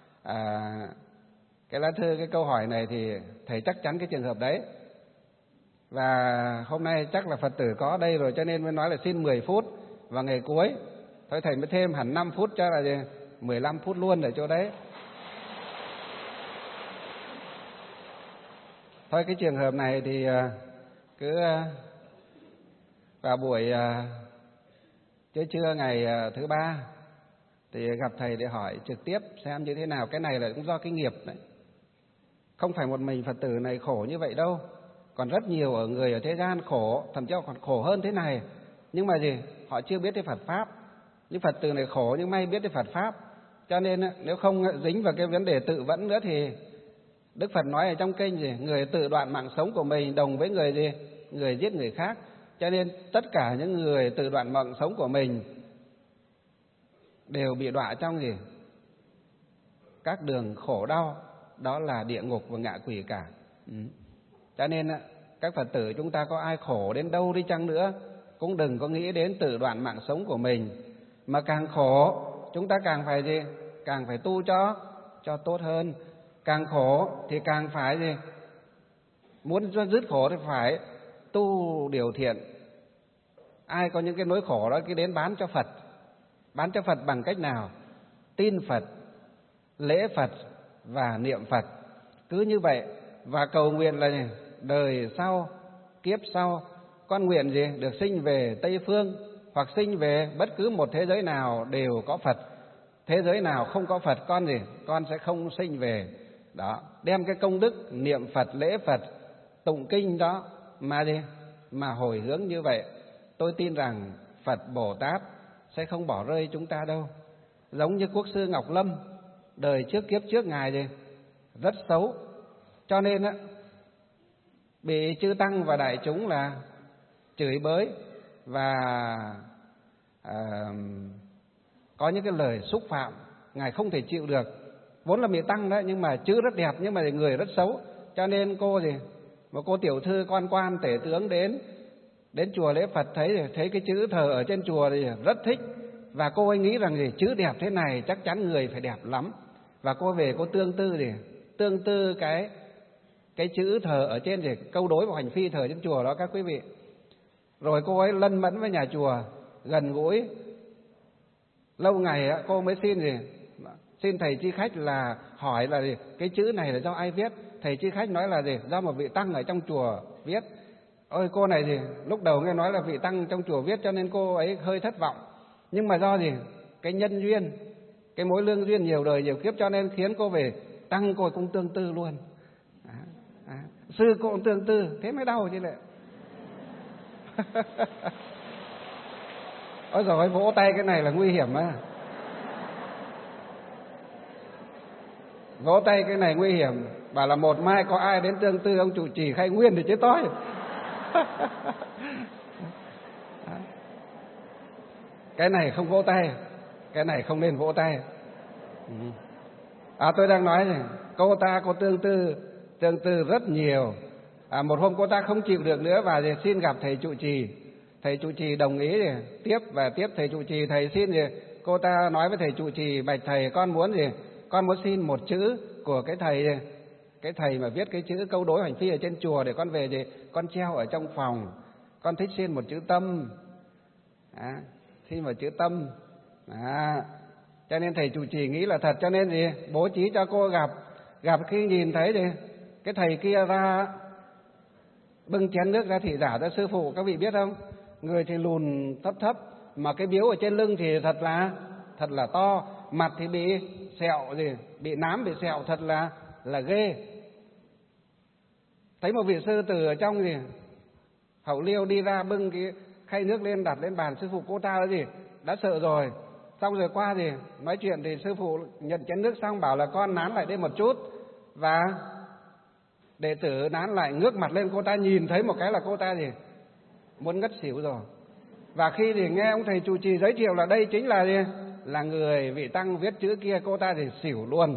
cái lá thư, cái câu hỏi này thì thầy chắc chắn cái trường hợp đấy. Và hôm nay chắc là Phật tử có đây rồi cho nên mới nói là xin 10 phút vào ngày cuối. Thôi thầy mới thêm hẳn 5 phút cho là 15 phút luôn để chỗ đấy. Thôi cái trường hợp này thì cứ vào buổi trưa ngày thứ ba thì gặp thầy để hỏi trực tiếp xem như thế nào. Cái này là cũng do cái nghiệp đấy. Không phải một mình Phật tử này khổ như vậy đâu. Còn rất nhiều người ở thế gian khổ, thậm chí còn khổ hơn thế này. Nhưng mà gì? Họ chưa biết cái Phật Pháp. Những Phật tử này khổ nhưng may biết cái Phật Pháp. Cho nên nếu không dính vào cái vấn đề tự vẫn nữa thì Đức Phật nói ở trong kinh gì? Người tự đoạn mạng sống của mình đồng với người gì? Người giết người khác. Cho nên tất cả những người tự đoạn mạng sống của mình đều bị đọa trong gì? Các đường khổ đau, đó là địa ngục và ngạ quỷ cả. Cho nên các Phật tử chúng ta có ai khổ đến đâu đi chăng nữa cũng đừng có nghĩ đến tự đoạn mạng sống của mình. Mà càng khổ chúng ta càng phải gì? Càng phải tu cho tốt hơn. Càng khổ thì càng phải gì? Muốn dứt khổ thì phải tu điều thiện. Ai có những cái nỗi khổ đó cứ đến bán cho Phật. Bán cho Phật bằng cách nào? Tin Phật, lễ Phật và niệm Phật. Cứ như vậy và cầu nguyện là đời sau, kiếp sau con nguyện gì? Được sinh về Tây Phương hoặc sinh về bất cứ một thế giới nào đều có Phật. Thế giới nào không có Phật con gì? Con sẽ không sinh về. Đó, đem cái công đức niệm Phật, lễ Phật, tụng kinh đó mà gì? Mà hồi hướng như vậy, tôi tin rằng Phật Bồ Tát sẽ không bỏ rơi chúng ta đâu. Giống như Quốc sư Ngọc Lâm, đời trước kiếp trước ngài gì? Rất xấu. Cho nên bị chư tăng và đại chúng là chửi bới và có những cái lời xúc phạm ngài không thể chịu được. Vốn là bị tăng đó nhưng mà chữ rất đẹp nhưng mà người rất xấu. Cho nên cô gì? Một cô tiểu thư quan tể tướng đến chùa lễ Phật thấy cái chữ thờ ở trên chùa thì rất thích. Và cô ấy nghĩ rằng gì? Chữ đẹp thế này chắc chắn người phải đẹp lắm. và cô về cô tương tư gì? Tương tư cái chữ thờ ở trên gì? Câu đối và hành phi thờ trên chùa đó các quý vị. Rồi cô ấy lân mẫn với nhà chùa, gần gũi. Lâu ngày cô mới xin gì? Xin thầy chi khách là hỏi là gì? Cái chữ này là do ai viết? Thầy chi khách nói là gì? Do một vị tăng ở trong chùa viết. Ôi cô này gì? Lúc đầu nghe nói là vị tăng trong chùa viết cho nên cô ấy hơi thất vọng. Nhưng mà do gì? Cái nhân duyên, cái mối lương duyên nhiều đời nhiều kiếp cho nên khiến cô về tăng cô cũng tương tư luôn. Sư cô cũng tương tư, thế mới đau chứ lại. Ôi giời ơi, vỗ tay cái này là nguy hiểm á. Vỗ tay cái này nguy hiểm. Bảo là một mai có ai đến tương tư ông trụ trì Khai Nguyên thì chết tối. Cái này không vỗ tay, cái này không nên vỗ tay. Tôi đang nói này, cô ta có tương tư rất nhiều. Một hôm cô ta không chịu được nữa và xin gặp thầy trụ trì. Thầy trụ trì đồng ý thì tiếp thầy trụ trì. Thầy xin thì cô ta nói với thầy trụ trì: bạch thầy, con muốn gì? Con muốn xin một chữ của cái thầy mà viết cái chữ câu đối hành phi ở trên chùa để con về thì con treo ở trong phòng. Con thích xin một chữ tâm. Xin một chữ tâm. Cho nên thầy trụ trì nghĩ là thật, cho nên gì? Bố trí cho cô gặp khi nhìn thấy thì cái thầy kia ra bưng chén nước ra thị giả cho sư phụ, các vị biết không? Người thì lùn thấp mà cái biếu ở trên lưng thì thật là to, mặt thì bị sẹo bị nám bị sẹo thật là ghê. Thấy một vị sư tử ở trong hậu liêu đi ra bưng cái khay nước lên đặt lên bàn sư phụ, cô ta là đã sợ rồi. Xong rồi qua nói chuyện thì sư phụ nhận chén nước xong bảo là con nán lại đây một chút, và đệ tử nán lại ngước mặt lên, cô ta nhìn thấy một cái là cô ta muốn ngất xỉu rồi. Và khi nghe ông thầy trụ trì giới thiệu là đây chính là người vị tăng viết chữ kia, cô ta xỉu luôn.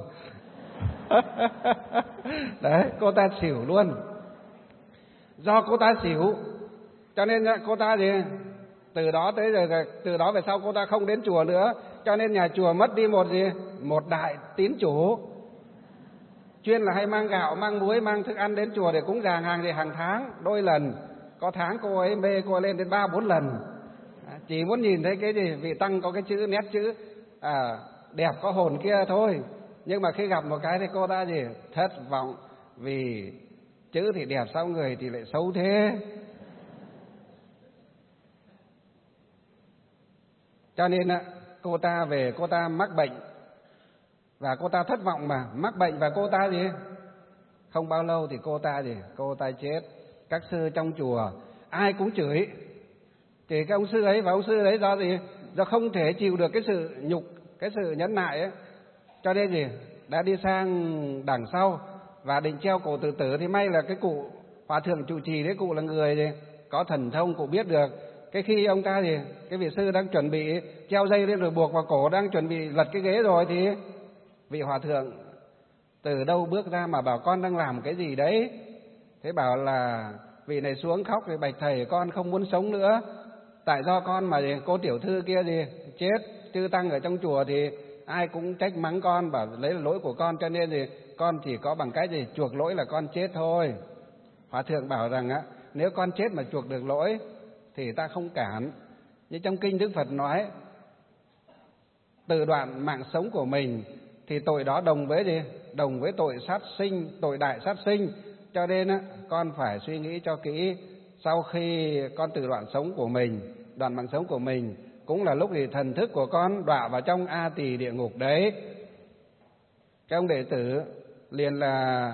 Đấy, cô ta xỉu luôn. Do cô ta xỉu cho nên cô ta từ đó về sau cô ta không đến chùa nữa, cho nên nhà chùa mất đi một đại tín chủ. Chuyên là hay mang gạo, mang muối, mang thức ăn đến chùa để cúng dường hàng tháng đôi lần. Có tháng cô ấy mê cô ấy lên đến 3-4 lần. Chỉ muốn nhìn thấy cái vị tăng có cái chữ, nét chữ đẹp có hồn kia thôi. Nhưng mà khi gặp một cái thì cô ta thất vọng, vì chữ thì đẹp sao người thì lại xấu thế. Cho nên cô ta mắc bệnh, và cô ta thất vọng mà mắc bệnh, và cô ta không bao lâu thì cô ta chết. Các sư trong chùa ai cũng chửi cái ông sư ấy, và ông sư ấy do không thể chịu được cái sự nhục, cái sự nhẫn nại ấy, cho nên đã đi sang đằng sau và định treo cổ tự tử. Thì may là cái cụ hòa thượng trụ trì đấy, cụ là người có thần thông, cụ biết được. Cái khi ông ta cái vị sư đang chuẩn bị treo dây lên rồi buộc vào cổ, đang chuẩn bị lật cái ghế rồi, thì vị hòa thượng từ đâu bước ra mà bảo con đang làm cái gì đấy. Thế bảo là vị này xuống khóc thì bạch thầy, con không muốn sống nữa, tại do con mà cô tiểu thư kia chết, chư tăng ở trong chùa thì ai cũng trách mắng con, bảo lấy là lỗi của con, cho nên con chỉ có bằng cái chuộc lỗi là con chết thôi. Hòa thượng bảo rằng nếu con chết mà chuộc được lỗi thì ta không cản. Như trong kinh Đức Phật nói, từ đoạn mạng sống của mình thì tội đó đồng với tội sát sinh, tội đại sát sinh. Cho nên con phải suy nghĩ cho kỹ. Sau khi con từ đoạn mạng sống của mình cũng là lúc thần thức của con đọa vào trong A Tỳ địa ngục đấy. Cái ông đệ tử liền là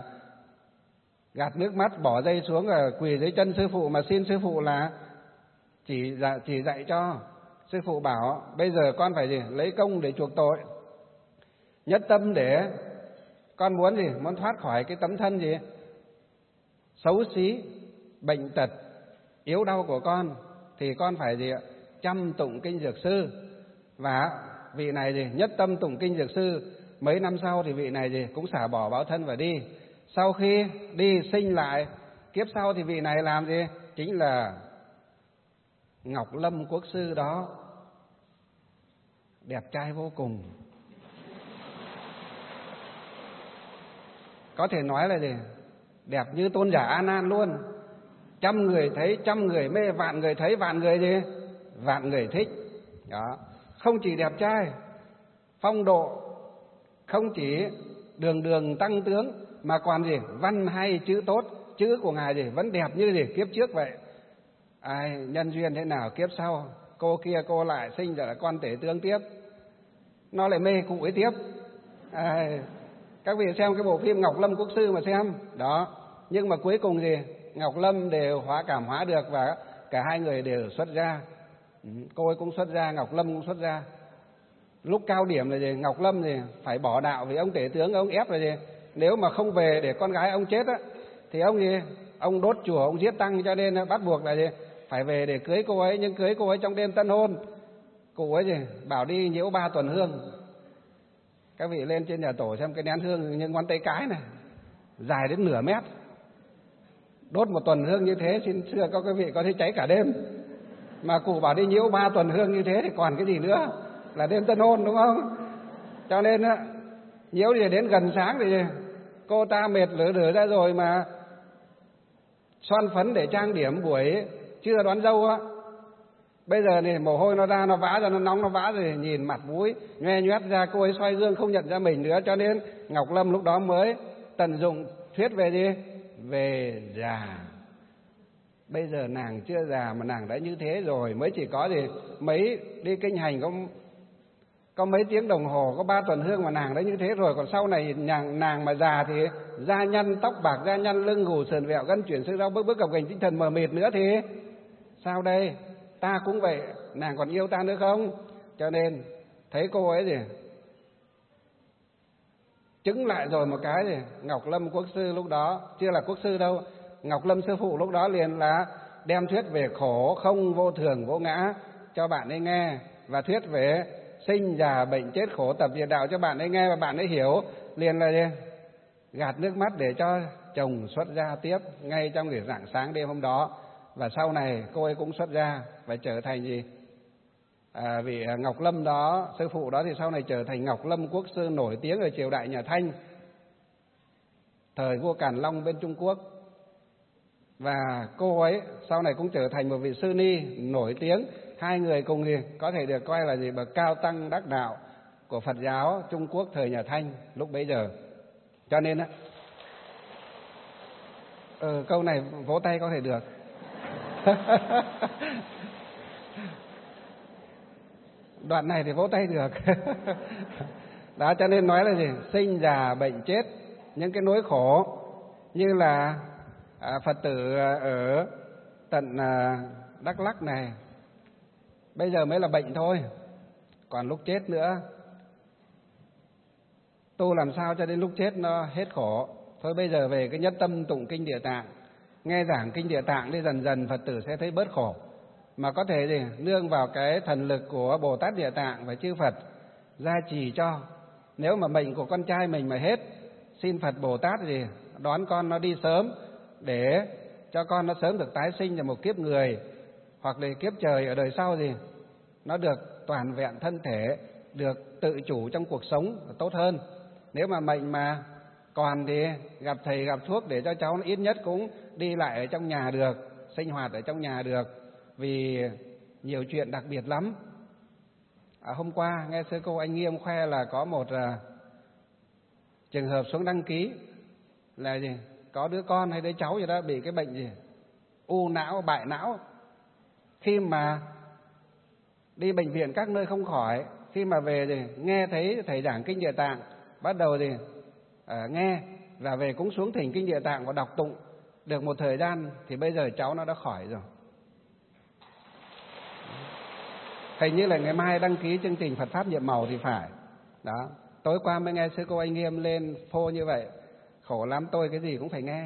gạt nước mắt, bỏ dây xuống và quỳ dưới chân sư phụ mà xin sư phụ là chỉ dạy cho. Sư phụ bảo bây giờ con phải lấy công để chuộc tội, nhất tâm để con muốn thoát khỏi cái tấm thân xấu xí, bệnh tật, yếu đau của con, thì con phải chăm tụng kinh Dược Sư. Và vị này nhất tâm tụng kinh Dược Sư. Mấy năm sau thì vị này cũng xả bỏ báo thân và đi. Sau khi đi sinh lại kiếp sau thì vị này làm chính là Ngọc Lâm Quốc sư đó, đẹp trai vô cùng. có thể nói là gì? Đẹp như tôn giả A Nan luôn. 100 người thấy, 100 người mê, vạn người thấy, vạn người gì? Vạn người thích. Đó. Không chỉ đẹp trai, phong độ, không chỉ đường đường tăng tướng, mà còn gì? Văn hay, chữ tốt. Chữ của Ngài gì? Vẫn đẹp như gì? Kiếp trước vậy. Ai nhân duyên thế nào kiếp sau, cô kia cô lại sinh ra là con tể tướng tiếp, nó lại mê cụ ấy tiếp. Các vị xem cái bộ phim Ngọc Lâm Quốc Sư mà xem. Đó. Nhưng mà cuối cùng gì? Ngọc Lâm đều hóa cảm hóa được và cả hai người đều xuất gia. Cô ấy cũng xuất gia, Ngọc Lâm cũng xuất gia. Lúc cao điểm là gì? Ngọc Lâm thì phải bỏ đạo vì ông tể tướng ông ép là gì? Nếu mà không về để con gái ông chết á, thì ông gì? Ông đốt chùa, ông giết tăng, cho nên bắt buộc là gì? Phải về để cưới cô ấy, nhưng cưới cô ấy trong đêm tân hôn. Cụ ấy gì? Bảo đi nhiễu 3 tuần hương. Các vị lên trên nhà tổ xem cái nén hương như ngón tay cái này, dài đến nửa mét. Đốt 1 tuần hương như thế, xin thưa các quý vị, có thể cháy cả đêm. Mà cụ bảo đi nhiễu 3 tuần hương như thế thì còn cái gì nữa, là đêm tân hôn đúng không? Cho nên á, nhiễu gì đến gần sáng thì cô ta mệt lử ra rồi mà xoăn phấn để trang điểm buổi trưa đón dâu á. Bây giờ này mồ hôi nó ra, nó vã ra, nó nóng nó vã rồi, nhìn mặt mũi nhoe nhoét ra, cô ấy xoay gương không nhận ra mình nữa. Cho nên Ngọc Lâm lúc đó mới tận dụng thuyết về gì? Về già. Bây giờ nàng chưa già mà nàng đã như thế rồi, mới chỉ có gì mấy đi kinh hành có mấy tiếng đồng hồ, có 3 tuần hương mà nàng đã như thế rồi. Còn sau này nàng mà già thì da nhăn, tóc bạc, da nhăn, lưng gù sườn vẹo, gân chuyển xương đau, bước bước gập ghềnh, tinh thần mờ mịt nữa thì sao đây? Ta cũng vậy, nàng còn yêu ta nữa không? Cho nên thấy cô ấy gì chứng lại rồi một cái gì? Ngọc Lâm Quốc Sư lúc đó chưa là quốc sư đâu, Ngọc Lâm sư phụ lúc đó liền là đem thuyết về khổ không, vô thường, vô ngã cho bạn ấy nghe, và thuyết về sinh già bệnh chết khổ tập diệt đạo cho bạn ấy nghe, và bạn ấy hiểu liền là gì? Gạt nước mắt để cho chồng xuất gia tiếp ngay trong cái rạng sáng đêm hôm đó. Và sau này cô ấy cũng xuất gia và trở thành gì? Vị Ngọc Lâm đó, sư phụ đó thì sau này trở thành Ngọc Lâm Quốc Sư nổi tiếng ở triều đại nhà Thanh, thời vua Càn Long bên Trung Quốc. Và cô ấy sau này cũng trở thành một vị sư ni nổi tiếng. Hai người cùng thì có thể được coi là gì? Bậc cao tăng đắc đạo của Phật giáo Trung Quốc thời nhà Thanh lúc bấy giờ. Cho nên á, câu này vỗ tay có thể được. Đoạn này thì vỗ tay được. Đó, cho nên nói là gì? Sinh già bệnh chết, những cái nỗi khổ như là Phật tử ở tận Đắk Lắk này bây giờ mới là bệnh thôi, còn lúc chết nữa. Tu làm sao cho đến lúc chết nó hết khổ. Thôi bây giờ về cái nhất tâm tụng kinh Địa Tạng, nghe giảng kinh Địa Tạng đi, dần dần Phật tử sẽ thấy bớt khổ. Mà có thể gì? Nương vào cái thần lực của Bồ Tát Địa Tạng và chư Phật gia trì cho. Nếu mà mệnh của con trai mình mà hết, xin Phật Bồ Tát gì đón con nó đi sớm, để cho con nó sớm được tái sinh vào một kiếp người, hoặc là kiếp trời ở đời sau gì nó được toàn vẹn thân thể, được tự chủ trong cuộc sống tốt hơn. Nếu mà mệnh mà còn thì gặp thầy gặp thuốc để cho cháu nó ít nhất cũng đi lại ở trong nhà được, sinh hoạt ở trong nhà được, vì nhiều chuyện đặc biệt lắm. Hôm qua nghe sư cô Anh Nghiêm khoe là có một trường hợp xuống đăng ký là gì? Có đứa con hay đứa cháu gì đó bị cái bệnh gì? U não, bại não. Khi mà đi bệnh viện các nơi không khỏi, khi mà về thì nghe thấy thầy giảng kinh Địa Tạng, bắt đầu thì nghe và về cũng xuống thỉnh kinh Địa Tạng và đọc tụng được một thời gian thì bây giờ cháu nó đã khỏi rồi. Hình như là ngày mai đăng ký chương trình Phật Pháp Nhiệm Màu thì phải. Đó, tối qua mới nghe sư cô Anh Nghiêm lên phô như vậy. Khổ lắm, tôi cái gì cũng phải nghe.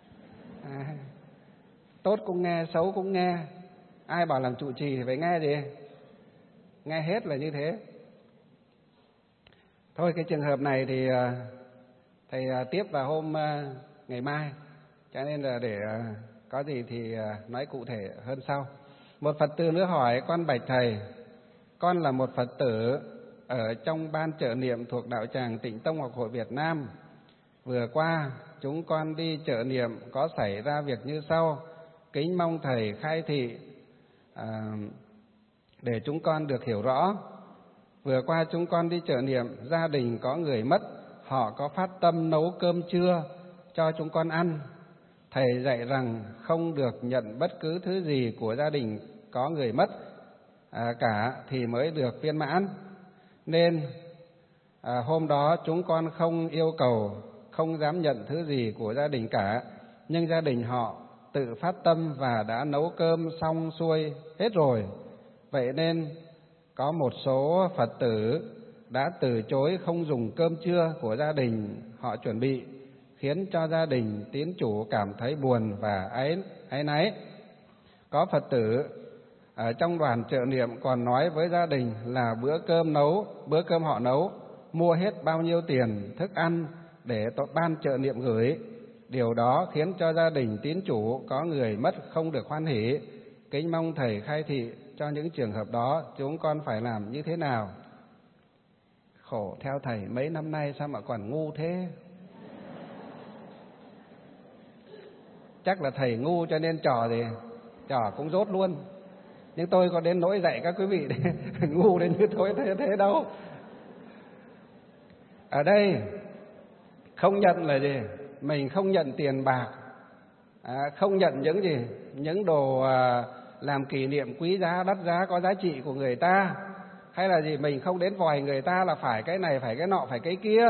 Tốt cũng nghe, xấu cũng nghe. Ai bảo làm trụ trì thì phải nghe gì? Nghe hết là như thế. Thôi cái trường hợp này thì thầy tiếp vào hôm ngày mai, cho nên là để có gì thì nói cụ thể hơn sau. Một Phật tử nữa hỏi: con bạch thầy, con là một Phật tử ở trong ban trợ niệm thuộc đạo tràng Tịnh Tông Học Hội Việt Nam. Vừa qua chúng con đi chợ niệm có xảy ra việc như sau, kính mong thầy khai thị để chúng con được hiểu rõ. Vừa qua chúng con đi chợ niệm, gia đình có người mất, họ có phát tâm nấu cơm trưa cho chúng con ăn. Thầy dạy rằng không được nhận bất cứ thứ gì của gia đình có người mất cả thì mới được viên mãn. Nên hôm đó chúng con không yêu cầu, không dám nhận thứ gì của gia đình cả, nhưng gia đình họ tự phát tâm và đã nấu cơm xong xuôi hết rồi. Vậy nên có một số Phật tử đã từ chối không dùng cơm trưa của gia đình họ chuẩn bị, khiến cho gia đình tín chủ cảm thấy buồn và áy náy. Có Phật tử ở trong đoàn chợ niệm còn nói với gia đình là bữa cơm họ nấu mua hết bao nhiêu tiền thức ăn để ban chợ niệm gửi. Điều đó khiến cho gia đình tín chủ có người mất không được hoan hỉ. Kính mong thầy khai thị cho những trường hợp đó chúng con phải làm như thế nào? Khổ theo thầy mấy năm nay sao mà còn ngu thế? Chắc là thầy ngu cho nên trò cũng dốt luôn. Nhưng tôi có đến nỗi dạy các quý vị để ngu đến như tôi thế đâu. Ở đây không nhận là gì? Mình không nhận tiền bạc, không nhận những gì? Những đồ làm kỷ niệm quý giá, đắt giá, có giá trị của người ta. Hay là gì? Mình không đến vòi người ta là phải cái này, phải cái nọ, phải cái kia.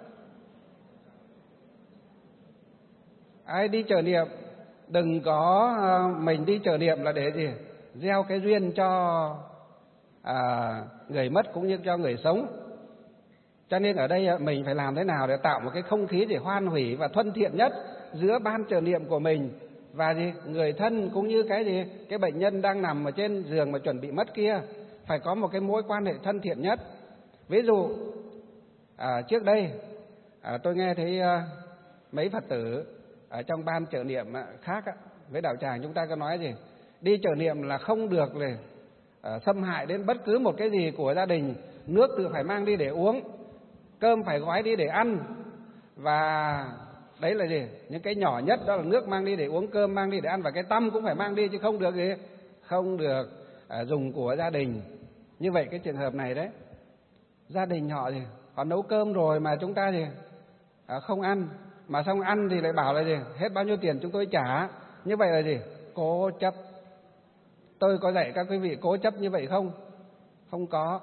Ai đi chợ niệm, đừng có mình đi chợ niệm là để gì? Gieo cái duyên cho người mất cũng như cho người sống. Cho nên ở đây mình phải làm thế nào để tạo một cái không khí để hoan hỷ và thân thiện nhất giữa ban chợ niệm của mình và người thân cũng như cái bệnh nhân đang nằm ở trên giường mà chuẩn bị mất kia, phải có một cái mối quan hệ thân thiện nhất. Ví dụ trước đây tôi nghe thấy mấy Phật tử ở trong ban chợ niệm khác với đạo tràng chúng ta có nói gì? Đi chợ niệm là không được xâm hại đến bất cứ một cái gì của gia đình, nước tự phải mang đi để uống, cơm phải gói đi để ăn, và đấy là gì? Những cái nhỏ nhất đó là nước mang đi để uống, cơm mang đi để ăn, và cái tăm cũng phải mang đi, chứ không được gì? Không được dùng của gia đình. Như vậy cái trường hợp này đấy, gia đình họ nấu cơm rồi mà chúng ta không ăn, mà xong ăn thì lại bảo là gì? Hết bao nhiêu tiền chúng tôi trả. Như vậy là gì? Cố chấp. Tôi có dạy các quý vị cố chấp như vậy không? Không có.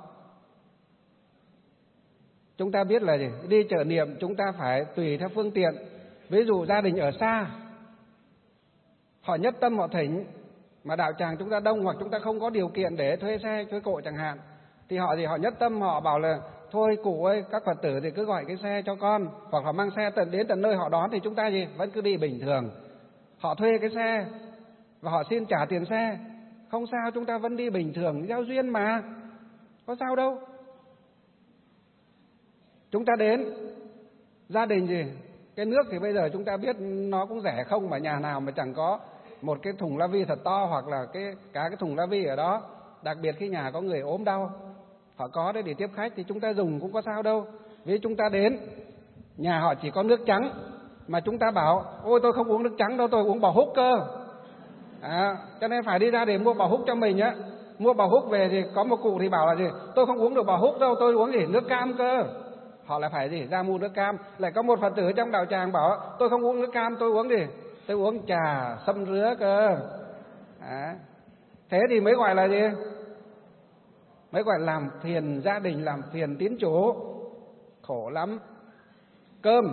Chúng ta biết là gì? Đi chợ niệm chúng ta phải tùy theo phương tiện. Ví dụ gia đình ở xa, họ nhất tâm họ thỉnh, mà đạo tràng chúng ta đông hoặc chúng ta không có điều kiện để thuê xe, thuê cộ chẳng hạn, thì họ nhất tâm họ bảo là thôi cụ ơi, các Phật tử thì cứ gọi cái xe cho con, hoặc họ mang xe đến tận nơi họ đón, thì chúng ta vẫn cứ đi bình thường. Họ thuê cái xe và họ xin trả tiền xe, không sao, chúng ta vẫn đi bình thường, giao duyên mà, có sao đâu. Chúng ta đến gia đình cái nước thì bây giờ chúng ta biết nó cũng rẻ không, mà nhà nào mà chẳng có một cái thùng la vi thật to, hoặc là cả cái thùng la vi ở đó. Đặc biệt khi nhà có người ốm đau, họ có đấy để tiếp khách thì chúng ta dùng cũng có sao đâu. Vì chúng ta đến nhà họ chỉ có nước trắng, mà chúng ta bảo ôi tôi không uống nước trắng đâu, tôi uống bò húc cơ. Cho nên phải đi ra để mua bò húc cho mình á. Mua bò húc về thì có một cụ thì bảo là tôi không uống được bò húc đâu, tôi uống nước cam cơ. Họ lại phải ra mua nước cam. Lại có một Phật tử trong đạo tràng bảo tôi không uống nước cam, tôi uống tôi uống trà sâm rứa cơ. Thế thì mới gọi là mới gọi làm phiền gia đình, làm phiền tín chủ. Khổ lắm. Cơm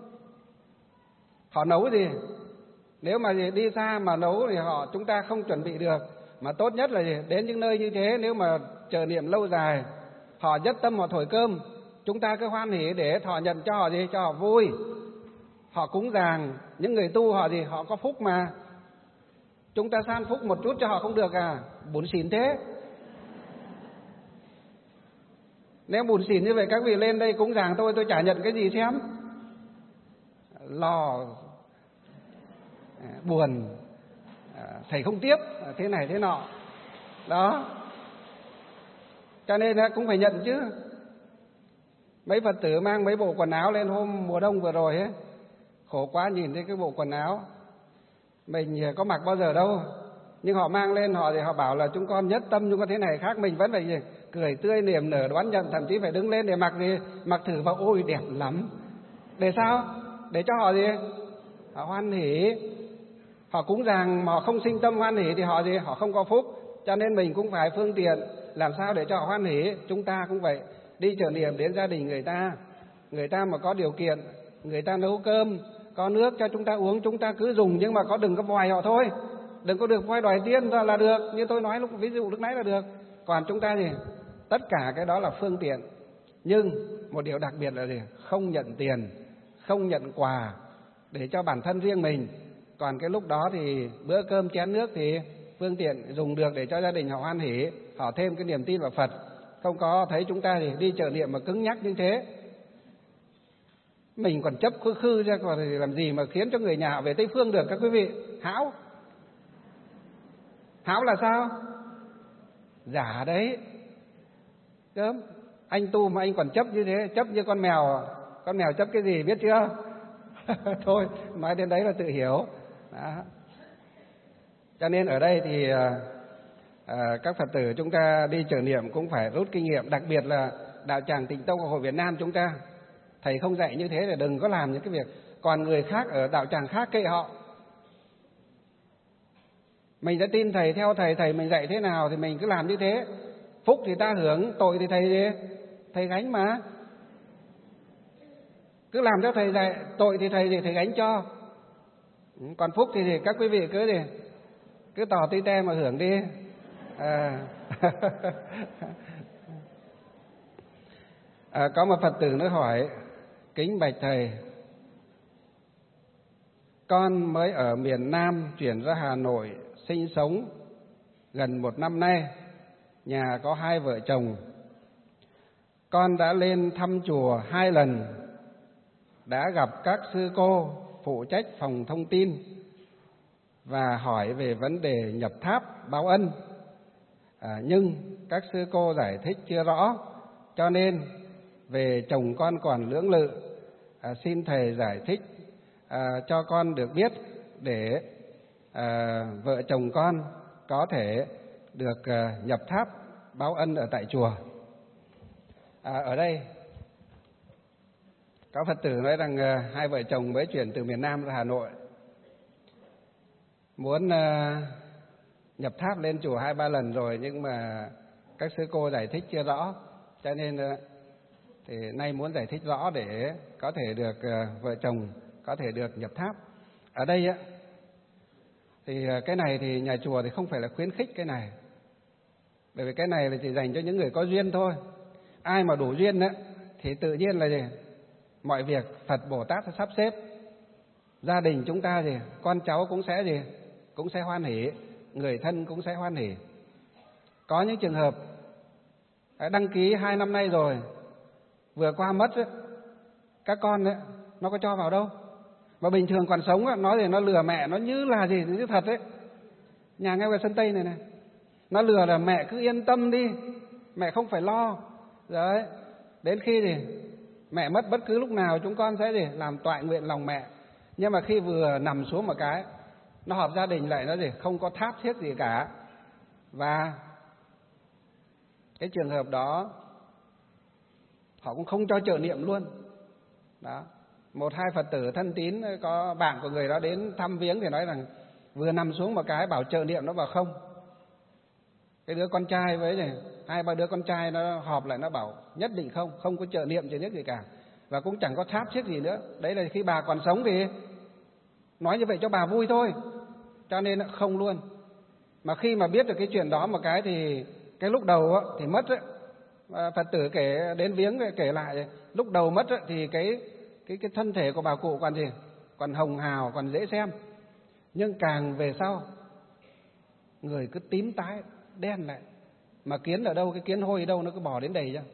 họ nấu nếu mà đi xa mà nấu thì chúng ta không chuẩn bị được. Mà tốt nhất là đến những nơi như thế, nếu mà chờ niệm lâu dài, họ nhất tâm họ thổi cơm, chúng ta cứ hoan hỉ để thọ nhận cho họ cho họ vui. Họ cúng dường, những người tu họ có phúc mà. Chúng ta san phúc một chút cho họ không được bủn xỉn thế. Nếu bủn xỉn như vậy các vị lên đây cúng dường tôi chả nhận cái gì xem. Lo buồn, thầy không tiếp, thế này thế nọ. Đó. Cho nên cũng phải nhận chứ. Mấy Phật tử mang mấy bộ quần áo lên hôm mùa đông vừa rồi ấy, khổ quá, nhìn thấy cái bộ quần áo mình có mặc bao giờ đâu, nhưng họ mang lên họ thì họ bảo là chúng con nhất tâm, chúng con thế này khác, mình vẫn phải gì cười tươi niềm nở đón nhận, thậm chí phải đứng lên để mặc gì, mặc thử vào, ôi đẹp lắm. Để sao? Để cho họ gì? Họ hoan hỉ. Họ cúng dường mà họ không sinh tâm hoan hỉ thì họ gì? Họ không có phúc. Cho nên mình cũng phải phương tiện làm sao để cho họ hoan hỉ. Chúng ta cũng vậy, đi trợ niệm đến gia đình người ta mà có điều kiện, người ta nấu cơm, có nước cho chúng ta uống, chúng ta cứ dùng, nhưng mà đừng có vòi họ thôi, đừng có được vòi đòi tiền ra là được, như tôi nói lúc ví dụ lúc nãy là được. Còn chúng ta gì? Tất cả cái đó là phương tiện, nhưng một điều đặc biệt là gì? Không nhận tiền, không nhận quà để cho bản thân riêng mình. Còn cái lúc đó thì bữa cơm chén nước thì phương tiện dùng được để cho gia đình họ hoan hỉ, họ thêm cái niềm tin vào Phật. Không có thấy chúng ta thì đi trợ niệm mà cứng nhắc như thế, mình còn chấp khư ra, còn thì làm gì mà khiến cho người nhà họ về Tây Phương được các quý vị? Hão. Hão là sao? Giả đấy. Cớm, anh tu mà anh còn chấp như thế, chấp như con mèo chấp cái gì biết chưa? Thôi, nói đến đấy là tự hiểu. Đó. Cho nên ở đây thì các Phật tử chúng ta đi trợ niệm cũng phải rút kinh nghiệm, đặc biệt là Đạo Tràng Tịnh Tông Hội Việt Nam chúng ta. Thầy không dạy như thế thì đừng có làm những cái việc. Còn người khác ở đạo tràng khác kệ họ. Mình đã tin thầy, theo thầy mình dạy thế nào thì mình cứ làm như thế. Phúc thì ta hưởng, tội thì thầy gánh mà. Cứ làm theo thầy dạy, tội thì thầy gánh cho. Còn phúc thì các quý vị cứ tỏ tí te mà hưởng đi. Có một Phật tử nữa hỏi: kính bạch thầy, con mới ở miền Nam chuyển ra Hà Nội sinh sống gần 1 năm nay, nhà có 2 vợ chồng. Con đã lên thăm chùa 2 lần, đã gặp các sư cô phụ trách phòng thông tin và hỏi về vấn đề nhập tháp báo ân. Nhưng các sư cô giải thích chưa rõ, cho nên về chồng con còn lưỡng lự. Xin thầy giải thích cho con được biết để vợ chồng con có thể được nhập tháp báo ân ở tại chùa. Ở đây có Phật tử nói rằng 2 vợ chồng mới chuyển từ miền Nam ra Hà Nội, muốn nhập tháp lên chùa 2-3 lần rồi, nhưng mà các sư cô giải thích chưa rõ, cho nên thì nay muốn giải thích rõ để có thể được vợ chồng có thể được nhập tháp. Ở đây thì cái này thì nhà chùa thì không phải là khuyến khích cái này, bởi vì cái này là chỉ dành cho những người có duyên thôi. Ai mà đủ duyên thì tự nhiên là gì? Mọi việc Phật Bồ Tát sẽ sắp xếp. Gia đình chúng ta gì? Con cháu cũng sẽ gì? Cũng sẽ hoan hỉ, người thân cũng sẽ hoan hỉ. Có những trường hợp đăng ký 2 năm nay rồi, vừa qua mất các con nó có cho vào đâu. Mà bình thường còn sống nó thì nó lừa mẹ, nó như là gì chứ thật đấy. Nhà ngay ngoài sân Tây này, nó lừa là mẹ cứ yên tâm đi, mẹ không phải lo. Đấy, đến khi thì mẹ mất bất cứ lúc nào chúng con sẽ gì? Làm toại nguyện lòng mẹ. Nhưng mà khi vừa nằm xuống một cái, nó họp gia đình lại, nó gì? Không có tháp thiết gì cả. Và cái trường hợp đó họ cũng không cho trợ niệm luôn. Đó. 1-2 Phật tử thân tín, có bạn của người đó đến thăm viếng thì nói rằng vừa nằm xuống một cái bảo trợ niệm, nó bảo không. Cái đứa con trai với này, 2-3 đứa con trai nó họp lại, nó bảo nhất định không có trợ niệm gì gì cả, và cũng chẳng có tháp chiếc gì nữa. Đấy là khi bà còn sống thì nói như vậy cho bà vui thôi, cho nên không luôn. Mà khi mà biết được cái chuyện đó một cái thì cái lúc đầu thì mất ấy. Phật tử kể đến viếng kể lại lúc đầu mất thì cái thân thể của bà cụ còn gì? Còn hồng hào, còn dễ xem. Nhưng càng về sau người cứ tím tái, đen lại. Mà kiến ở đâu, cái kiến hôi ở đâu nó cứ bò đến đầy ra.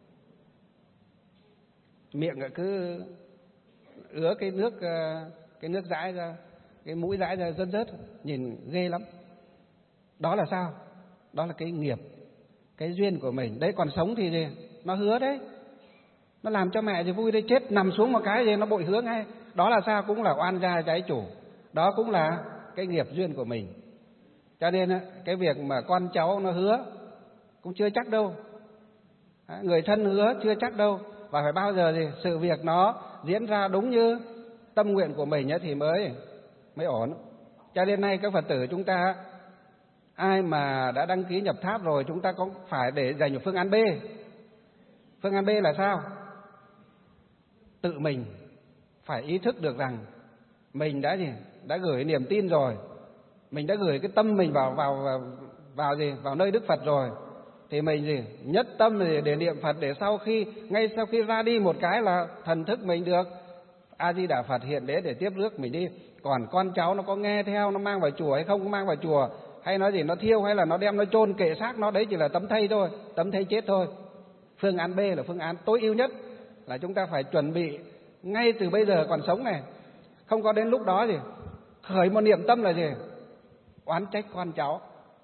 Miệng cứ ứa cái nước dãi ra, cái mũi dãi ra rớt, nhìn ghê lắm. Đó là sao? Đó là cái nghiệp, cái duyên của mình. Đấy, còn sống thì gì? Nó hứa đấy. Nó làm cho mẹ thì vui đấy, chết nằm xuống một cái thì nó bội hướng ngay. Đó là sao? Cũng là oan gia trái chủ. Đó cũng là cái nghiệp duyên của mình. Cho nên cái việc mà con cháu nó hứa cũng chưa chắc đâu. Người thân hứa chưa chắc đâu. Và phải bao giờ thì sự việc nó diễn ra đúng như tâm nguyện của mình thì mới ổn. Cho nên nay các Phật tử chúng ta, ai mà đã đăng ký nhập tháp rồi, chúng ta có phải để dành một phương án B. Phương án B là sao? Tự mình phải ý thức được rằng mình đã gửi niềm tin rồi, mình đã gửi cái tâm mình vào nơi Đức Phật rồi, thì mình nhất tâm để niệm Phật, để ngay sau khi ra đi một cái là thần thức mình được A Di Đà Phật hiện đến để tiếp rước mình đi. Còn con cháu nó có nghe theo, nó mang vào chùa hay không mang vào chùa, hay nó nó thiêu hay là nó đem nó chôn kệ xác nó, đấy chỉ là tấm thây thôi, tấm thây chết thôi. Phương án B là phương án tối ưu nhất, là chúng ta phải chuẩn bị ngay từ bây giờ còn sống này, không có đến lúc đó khởi một niệm tâm là oán trách con cháu,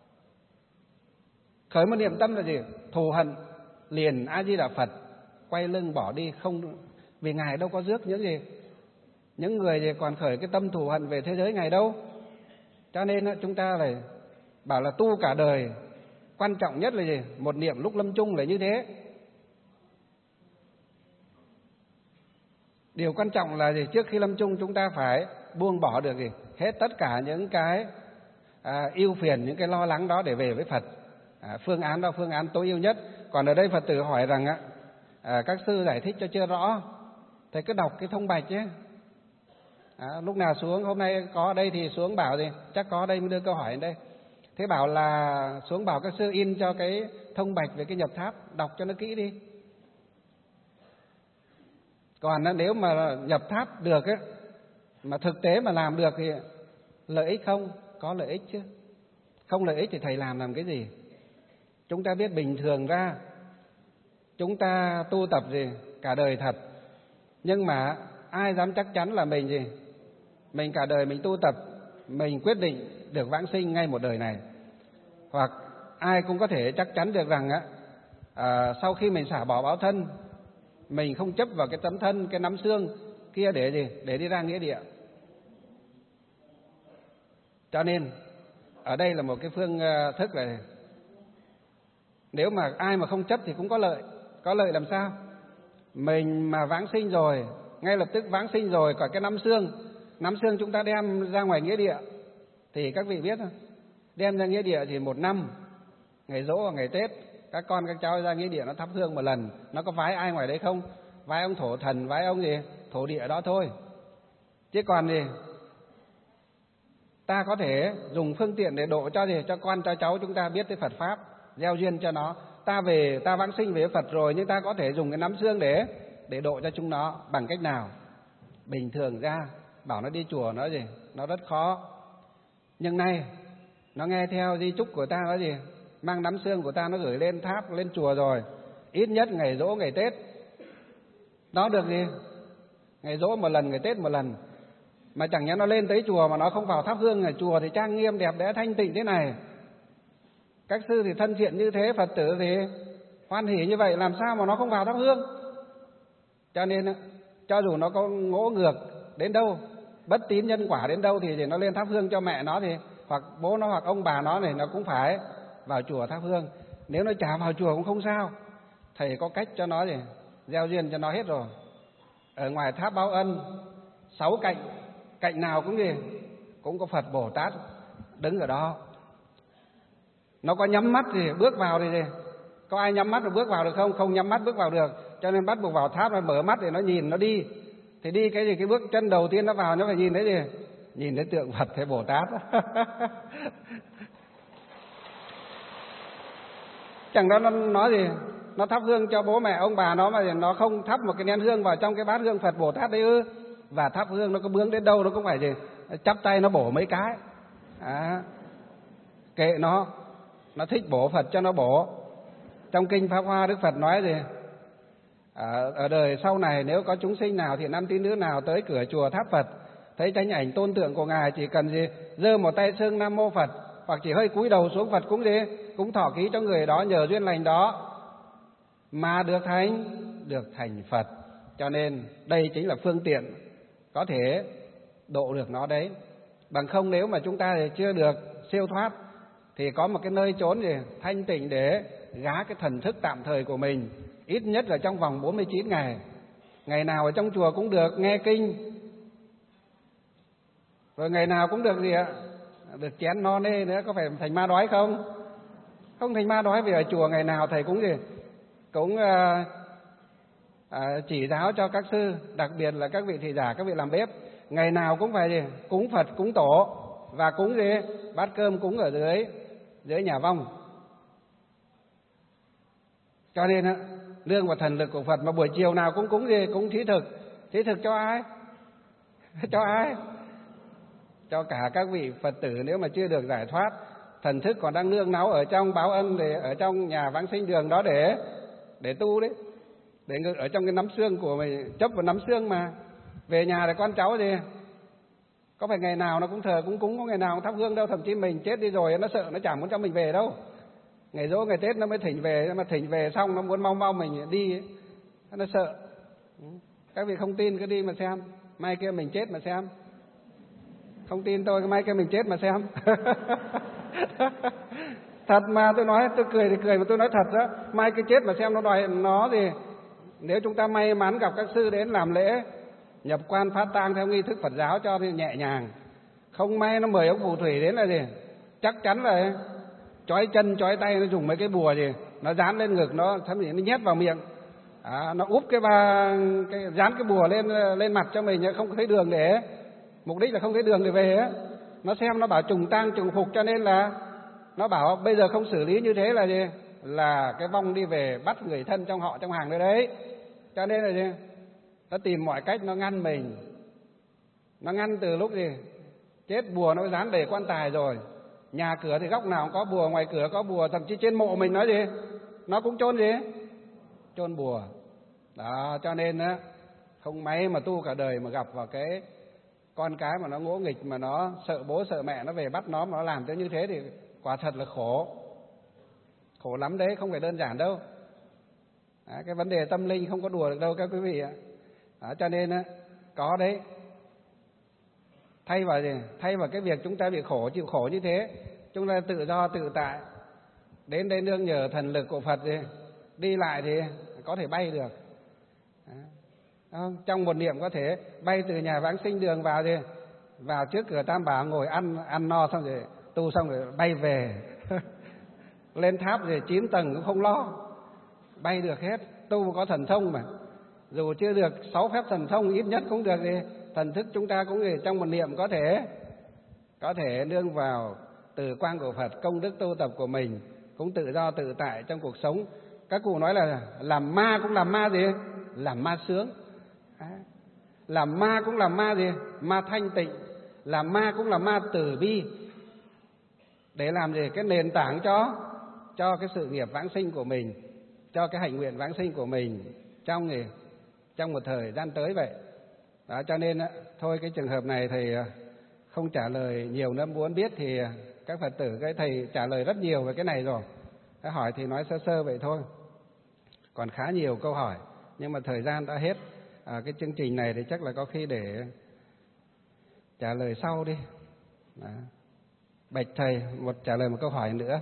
khởi một niệm tâm là thù hận, liền A Di Đà Phật quay lưng bỏ đi. Không, vì Ngài đâu có rước những người còn khởi cái tâm thù hận về thế giới Ngài đâu. Cho nên chúng ta phải bảo là tu cả đời, quan trọng nhất là một niệm lúc lâm chung là như thế. Điều quan trọng là trước khi lâm chung chúng ta phải buông bỏ được hết tất cả những cái ưu phiền, những cái lo lắng đó để về với Phật. Phương án đó phương án tối ưu nhất. Còn ở đây Phật tử hỏi rằng các sư giải thích cho chưa rõ, thầy cứ đọc cái thông bạch nhé. Lúc nào xuống, hôm nay có ở đây thì xuống bảo chắc có ở đây mới đưa câu hỏi đến đây. Thế bảo là xuống bảo các sư in cho cái thông bạch về cái nhập tháp, đọc cho nó kỹ đi. Còn nếu mà nhập tháp được mà thực tế mà làm được thì lợi ích không? Có lợi ích chứ. Không lợi ích thì thầy làm cái gì? Chúng ta biết bình thường ra chúng ta tu tập cả đời thật, nhưng mà ai dám chắc chắn là mình cả đời mình tu tập, mình quyết định được vãng sinh ngay một đời này. Hoặc ai cũng có thể chắc chắn được rằng sau khi mình xả bỏ báo thân, mình không chấp vào cái tấm thân, cái nắm xương kia để đi ra nghĩa địa. Cho nên ở đây là một cái phương thức là nếu mà ai mà không chấp thì cũng có lợi. Có lợi làm sao? Mình mà vãng sinh rồi, ngay lập tức vãng sinh rồi, còn cái nắm xương chúng ta đem ra ngoài nghĩa địa thì các vị biết không? Đem ra nghĩa địa thì một năm, ngày giỗ và ngày Tết, các con các cháu ra nghĩa địa nó thắp hương một lần. Nó có vái ai ngoài đấy không? Vái ông thổ thần, vái ông thổ địa đó thôi. Chứ còn ta có thể dùng phương tiện để độ cho con cho cháu chúng ta biết cái Phật pháp, gieo duyên cho nó. Ta vãng sinh về Phật rồi, nhưng ta có thể dùng cái nắm xương để độ cho chúng nó bằng cách nào? Bình thường ra bảo nó đi chùa nó rất khó. Nhưng nay nó nghe theo di chúc của ta, nó mang nắm xương của ta nó gửi lên tháp, lên chùa rồi, ít nhất ngày giỗ ngày Tết nó được ngày giỗ một lần, ngày Tết một lần. Mà chẳng nhẽ nó lên tới chùa mà nó không vào thắp hương. Ở chùa thì trang nghiêm đẹp đẽ thanh tịnh thế này, các sư thì thân thiện như thế, Phật tử thì hoan hỉ như vậy, làm sao mà nó không vào thắp hương? Cho nên cho dù nó có ngỗ ngược đến đâu, bất tín nhân quả đến đâu thì nó lên thắp hương cho mẹ nó, thì hoặc bố nó hoặc ông bà nó nó cũng phải vào chùa thắp hương. Nếu nó chả vào chùa cũng không sao, thầy có cách cho nó gieo duyên cho nó hết rồi. Ở ngoài tháp báo ân 6 cạnh nào cũng có Phật Bồ Tát đứng ở đó. Nó có nhắm mắt thì bước vào thì có ai nhắm mắt rồi bước vào được không? Không nhắm mắt bước vào được. Cho nên bắt buộc vào tháp nó mở mắt để nó nhìn, nó đi. Thì đi cái bước chân đầu tiên nó vào nó phải nhìn thấy nhìn thấy tượng Phật hay Bồ Tát. Chẳng đó nó nói nó thắp hương cho bố mẹ ông bà nó mà nó không thắp một cái nén hương vào trong cái bát hương Phật Bồ Tát đấy ư? Và thắp hương nó có bướng đến đâu nó cũng phải chắp tay nó bổ mấy cái. Kệ nó thích bổ Phật cho nó bổ. Trong kinh Pháp Hoa Đức Phật nói ở đời sau này nếu có chúng sinh nào thiện nam tín nữ nào tới cửa chùa tháp Phật, thấy tranh ảnh tôn tượng của Ngài, chỉ cần giơ một tay xưng Nam Mô Phật, hoặc chỉ hơi cúi đầu xuống Phật cũng thọ ký cho người đó, nhờ duyên lành đó mà được được thành Phật. Cho nên đây chính là phương tiện có thể độ được nó đấy. Bằng không nếu mà chúng ta thì chưa được siêu thoát thì có một cái nơi trốn gì thanh tịnh để gá cái thần thức tạm thời của mình, ít nhất là trong vòng 49 ngày. Ngày nào ở trong chùa cũng được nghe kinh, rồi ngày nào cũng được gì ạ? Được chén no nê nữa. Có phải thành ma đói không? Không thành ma đói, vì ở chùa ngày nào thầy cũng gì? Cũng chỉ giáo cho các sư, đặc biệt là các vị thị giả, các vị làm bếp, ngày nào cũng phải gì? Cúng Phật, cúng tổ, và cúng gì? Bát cơm cúng ở dưới nhà vong. Cho nên nương vào thần lực của Phật, mà buổi chiều nào cũng cúng gì? Cúng thí thực. Thí thực cho ai? Cho ai? Cho cả các vị Phật tử nếu mà chưa được giải thoát, thần thức còn đang nương náu ở trong báo ân, để ở trong nhà vãng sinh đường đó để tu đấy, để ở trong cái nắm xương của mình, chấp vào nắm xương mà. Về nhà thì con cháu gì? Có phải ngày nào nó cũng thờ cũng cúng, có ngày nào cũng thắp hương đâu. Thậm chí mình chết đi rồi nó sợ, nó chẳng muốn cho mình về đâu. Ngày dỗ ngày Tết nó mới thỉnh về, mà thỉnh về xong nó muốn mau mình đi ấy. Nó sợ. Các vị không tin cứ đi mà xem, mai kia mình chết mà xem. Không tin tôi, mai kia mình chết mà xem. Thật mà, tôi nói, tôi cười thì cười mà tôi nói thật đó. Mai kia chết mà xem nó đòi nó gì. Nếu chúng ta may mắn gặp các sư đến làm lễ nhập quan phát tang theo nghi thức Phật giáo cho thì nhẹ nhàng. Không may nó mời ông phù thủy đến là gì? Chắc chắn là chói chân chói tay, nó dùng mấy cái bùa gì, nó dán lên ngực, nó thậm chí nó nhét vào miệng, nó úp dán cái bùa lên mặt cho mình, không thấy đường để, mục đích là không thấy đường để về á. Nó xem nó bảo trùng tang trùng phục, cho nên là nó bảo bây giờ không xử lý như thế là gì? Là cái vong đi về bắt người thân trong họ trong hàng đấy. Cho nên là gì? Nó tìm mọi cách nó ngăn mình. Nó ngăn từ lúc gì? Chết bùa nó dán đầy quan tài rồi. Nhà cửa thì góc nào cũng có bùa, ngoài cửa có bùa, thậm chí trên mộ mình nói gì? Nó cũng chôn gì? Chôn bùa. Đó, cho nên á, không may mà tu cả đời mà gặp vào cái con cái mà nó ngỗ nghịch, mà nó sợ bố sợ mẹ, nó về bắt nó mà nó làm tới như thế thì quả thật là khổ. Khổ lắm đấy, không phải đơn giản đâu. Cái vấn đề tâm linh không có đùa được đâu các quý vị ạ. Cho nên á, có đấy, thay vào cái việc chúng ta bị khổ, chịu khổ như thế, chúng ta tự do tự tại đến đây nương nhờ thần lực của Phật thì đi lại thì có thể bay được. Trong một niệm có thể bay từ nhà vãng sinh đường vào thì vào trước cửa Tam Bảo ngồi ăn no xong rồi tu xong rồi bay về. Lên tháp rồi 9 tầng cũng không lo, bay được hết. Tu có thần thông mà, dù chưa được 6 phép thần thông, ít nhất cũng được thì thần thức chúng ta cũng trong một niệm có thể nương vào từ quang của Phật, công đức tu tập của mình cũng tự do tự tại trong cuộc sống. Các cụ nói là làm ma cũng làm ma gì? Làm ma sướng. Làm ma cũng làm ma gì? Ma thanh tịnh. Làm ma cũng là ma từ bi. Để làm gì? Cái nền tảng cho cái sự nghiệp vãng sinh của mình, cho cái hạnh nguyện vãng sinh của mình trong một thời gian tới vậy. Đó, cho nên thôi cái trường hợp này thầy không trả lời nhiều nữa. Muốn biết thì các Phật tử, cái thầy trả lời rất nhiều về cái này rồi. Cái hỏi thì nói sơ sơ vậy thôi. Còn khá nhiều câu hỏi, nhưng mà thời gian đã hết. Cái chương trình này thì chắc là có khi để trả lời sau đi. Đó. Bạch thầy, trả lời một câu hỏi nữa.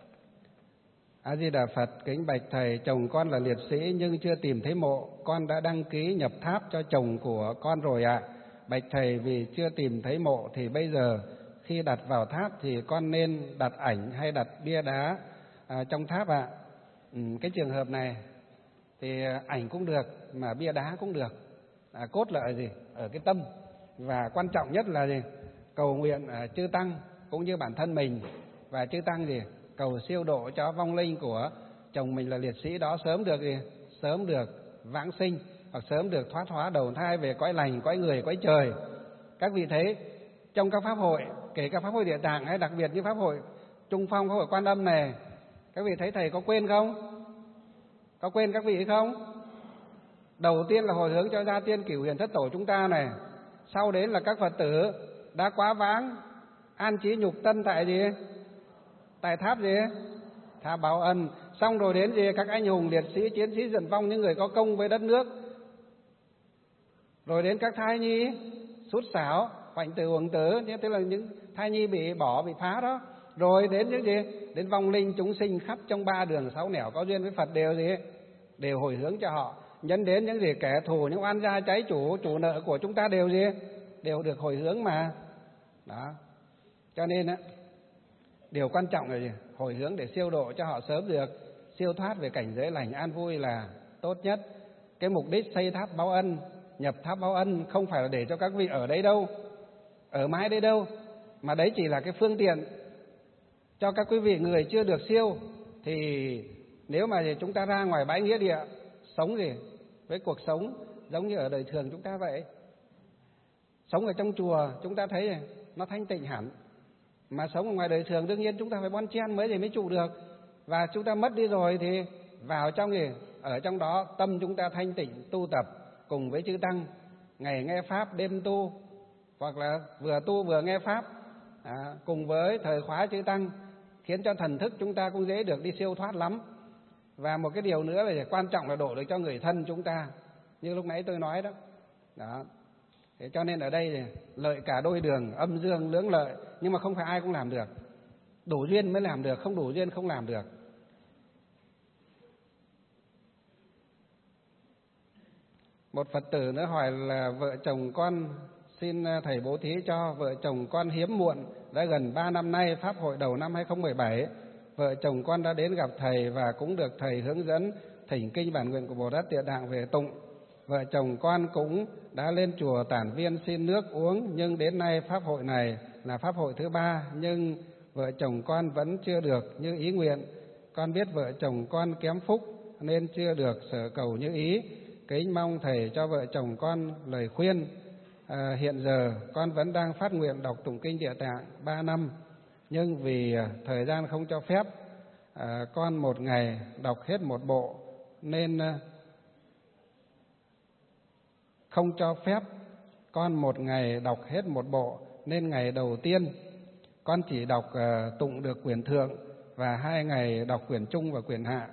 A Di Đà Phật, kính bạch thầy, chồng con là liệt sĩ nhưng chưa tìm thấy mộ, con đã đăng ký nhập tháp cho chồng của con rồi ạ. Bạch thầy, vì chưa tìm thấy mộ thì bây giờ khi đặt vào tháp thì con nên đặt ảnh hay đặt bia đá trong tháp ạ? Cái trường hợp này thì ảnh cũng được mà bia đá cũng được. Cốt là ở gì? Ở cái tâm. Và quan trọng nhất là gì? Cầu nguyện chư tăng cũng như bản thân mình, và chư tăng gì? Cầu siêu độ cho vong linh của chồng mình là liệt sĩ đó sớm được gì? Sớm được vãng sinh, hoặc sớm được thoát hóa đầu thai về cõi lành, cõi người, cõi trời. Các vị thấy trong các pháp hội, kể cả pháp hội Địa Tạng hay đặc biệt như pháp hội Trung Phong, pháp hội Quan Âm này, các vị thấy thầy có quên không? Có quên các vị không? Đầu tiên là hồi hướng cho gia tiên Cửu Huyền Thất Tổ chúng ta này, sau đến là các Phật tử đã quá vãng an trí nhục tân tại gì? Tại tháp gì? Tháp Báo Ân. Xong rồi đến gì các anh hùng liệt sĩ, chiến sĩ Trận Vong, những người có công với đất nước. Rồi đến các thai nhi sút sảo, hoạnh tử uổng tử, tức là những thai nhi bị bỏ, bị phá đó. Rồi đến những gì? Đến vong linh chúng sinh khắp trong ba đường sáu nẻo có duyên với Phật đều gì? Đều hồi hướng cho họ. Nhân đến những gì kẻ thù, những oan gia trái chủ nợ của chúng ta đều gì? Đều được hồi hướng mà. Đó. Cho nên á, điều quan trọng là gì? Hồi hướng để siêu độ cho họ sớm được siêu thoát về cảnh giới lành an vui là tốt nhất. Cái mục đích xây tháp báo ân, nhập tháp báo ân không phải là để cho các vị ở đấy đâu, ở mãi đấy đâu, mà đấy chỉ là cái phương tiện cho các quý vị người chưa được siêu. Thì nếu mà chúng ta ra ngoài bãi nghĩa địa sống gì với cuộc sống giống như ở đời thường chúng ta vậy, sống ở trong chùa chúng ta thấy nó thanh tịnh hẳn, mà sống ở ngoài đời thường đương nhiên chúng ta phải bon chen mới trụ được. Và chúng ta mất đi rồi thì vào trong gì, ở trong đó tâm chúng ta thanh tịnh tu tập cùng với chư tăng, ngày nghe pháp đêm tu, hoặc là vừa tu vừa nghe pháp, cùng với thời khóa chư tăng, khiến cho thần thức chúng ta cũng dễ được đi siêu thoát lắm. Và một cái điều nữa là quan trọng là độ được cho người thân chúng ta, như lúc nãy tôi nói đó. Thế cho nên ở đây thì lợi cả đôi đường, âm dương lưỡng lợi, nhưng mà không phải ai cũng làm được. Đủ duyên mới làm được, không đủ duyên không làm được. Một Phật tử nữa hỏi là vợ chồng con xin thầy bố thí cho. Vợ chồng con hiếm muộn, đã gần 3 năm nay, pháp hội đầu năm 2017, vợ chồng con đã đến gặp thầy và cũng được thầy hướng dẫn thỉnh kinh bản nguyện của Bồ Tát Địa Tạng về tụng. Vợ chồng con cũng đã lên chùa Tản Viên xin nước uống, nhưng đến nay pháp hội này là pháp hội thứ 3, nhưng vợ chồng con vẫn chưa được như ý nguyện. Con biết vợ chồng con kém phúc nên chưa được sở cầu như ý. Kính mong thầy cho vợ chồng con lời khuyên. Hiện giờ con vẫn đang phát nguyện đọc tụng kinh Địa Tạng 3 năm, nhưng vì thời gian không cho phép, con một ngày đọc hết một bộ, nên không cho phép con một ngày đọc hết một bộ, nên ngày đầu tiên con chỉ đọc tụng được quyển thượng và 2 ngày đọc quyển trung và quyển hạ.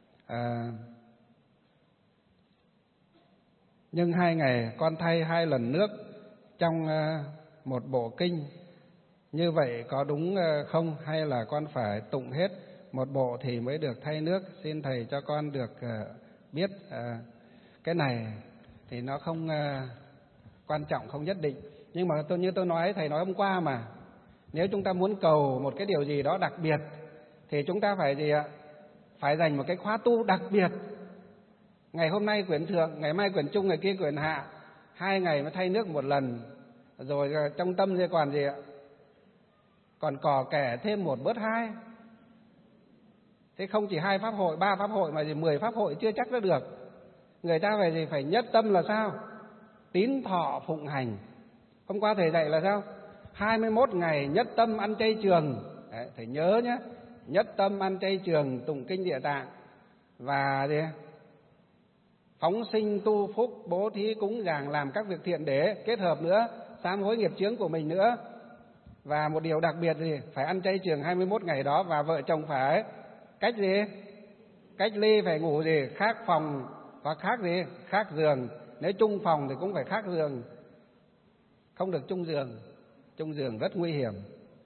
Nhưng 2 ngày con thay 2 lần nước trong một bộ kinh. Như vậy có đúng không, hay là con phải tụng hết một bộ thì mới được thay nước? Xin thầy cho con được biết. Cái này thì nó không quan trọng, không nhất định. Nhưng mà như tôi nói, thầy nói hôm qua mà, nếu chúng ta muốn cầu một cái điều gì đó đặc biệt thì chúng ta phải gì ạ? Phải dành một cái khóa tu đặc biệt. Ngày hôm nay quyển thượng, ngày mai quyển trung, ngày kia quyển hạ, 2 ngày mới thay nước một lần. Rồi trong tâm thì còn gì ạ? Còn cò kẻ thêm 1 bớt 2. Thế không chỉ 2 pháp hội, 3 pháp hội mà 10 pháp hội chưa chắc đã được. Người ta phải gì? Phải nhất tâm là sao? Tín thọ phụng hành. Hôm qua thầy dạy là sao? 21 ngày nhất tâm ăn chay trường. Đấy, thầy nhớ nhé. Nhất tâm ăn chay trường, tụng kinh Địa Tạng, và gì? Phóng sinh tu phúc, bố thí cúng dường, làm các việc thiện để kết hợp nữa sám hối nghiệp chướng của mình nữa. Và một điều đặc biệt gì? Phải ăn chay trường 21 ngày đó. Và vợ chồng phải cách gì? Cách ly, phải ngủ gì? Khác phòng hoặc khác gì? Khác giường. Nếu chung phòng thì cũng phải khác giường, không được chung giường. Chung giường rất nguy hiểm.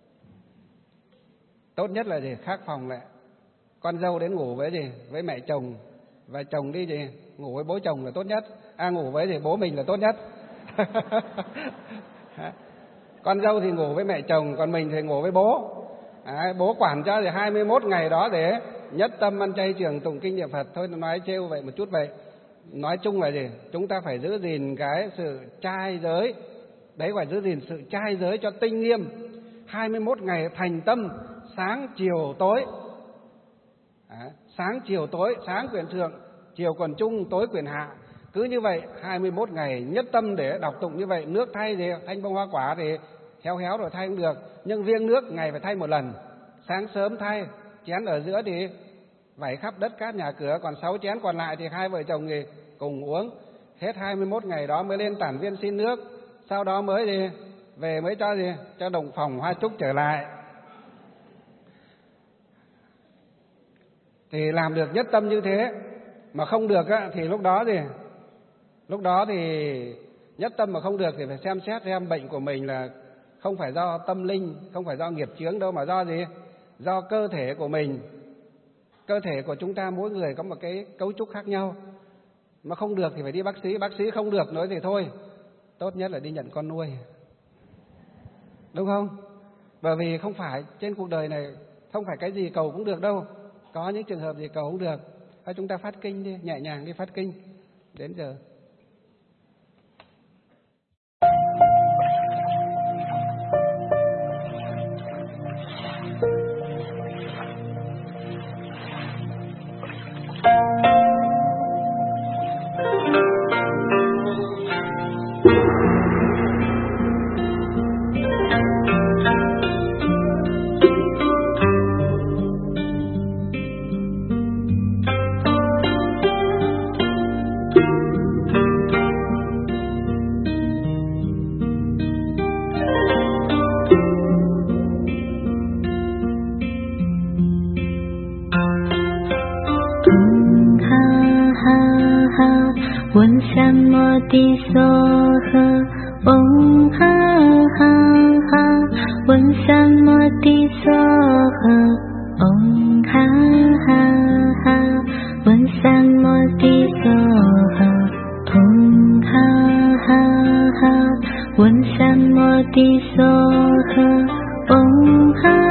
Tốt nhất là gì? Khác phòng lại. Con dâu đến ngủ với gì? Với mẹ chồng. Và chồng đi gì? Ngủ với bố chồng là tốt nhất. Ngủ với gì? Bố mình là tốt nhất. Con dâu thì ngủ với mẹ chồng, còn mình thì ngủ với bố. Bố quản cho thì 21 ngày đó để nhất tâm ăn chay trường tụng kinh niệm Phật. Thôi nói trêu vậy một chút vậy. Nói chung là gì? Chúng ta phải giữ gìn cái sự trai giới. Đấy, phải giữ gìn sự trai giới cho tinh nghiêm. 21 ngày thành tâm, sáng chiều tối. Sáng chiều tối, sáng quyển thượng, chiều quyển trung, tối quyển hạ. Cứ như vậy 21 ngày nhất tâm để đọc tụng như vậy. Nước thay thì thanh bông hoa quả thì héo héo rồi thay cũng được, nhưng riêng nước ngày phải thay một lần. Sáng sớm thay, chén ở giữa thì vẩy khắp đất cát nhà cửa, còn 6 chén còn lại thì 2 vợ chồng thì cùng uống. Hết 21 ngày đó mới lên Tản Viên xin nước. Sau đó mới gì? Về mới cho gì? Cho đồng phòng hoa trúc trở lại. thì làm được nhất tâm như thế. Mà không được á, thì lúc đó thì nhất tâm mà không được thì phải xem xét xem bệnh của mình là không phải do tâm linh, không phải do nghiệp chướng đâu, mà do gì? Do cơ thể của mình. Cơ thể của chúng ta mỗi người có một cái cấu trúc khác nhau. Mà không được thì phải đi bác sĩ không được nói thì thôi, tốt nhất là đi nhận con nuôi. Đúng không? Bởi vì không phải trên cuộc đời này không phải cái gì cầu cũng được đâu. Có những trường hợp gì cầu không được. Thôi chúng ta phát kinh đi, nhẹ nhàng đi phát kinh. Đến giờ. Ti so ha om ha ha ha Vân san mo ti so ha om ha ha ha Vân san mo ti so ha om ha ha ha Vân san mo ti so ha om ha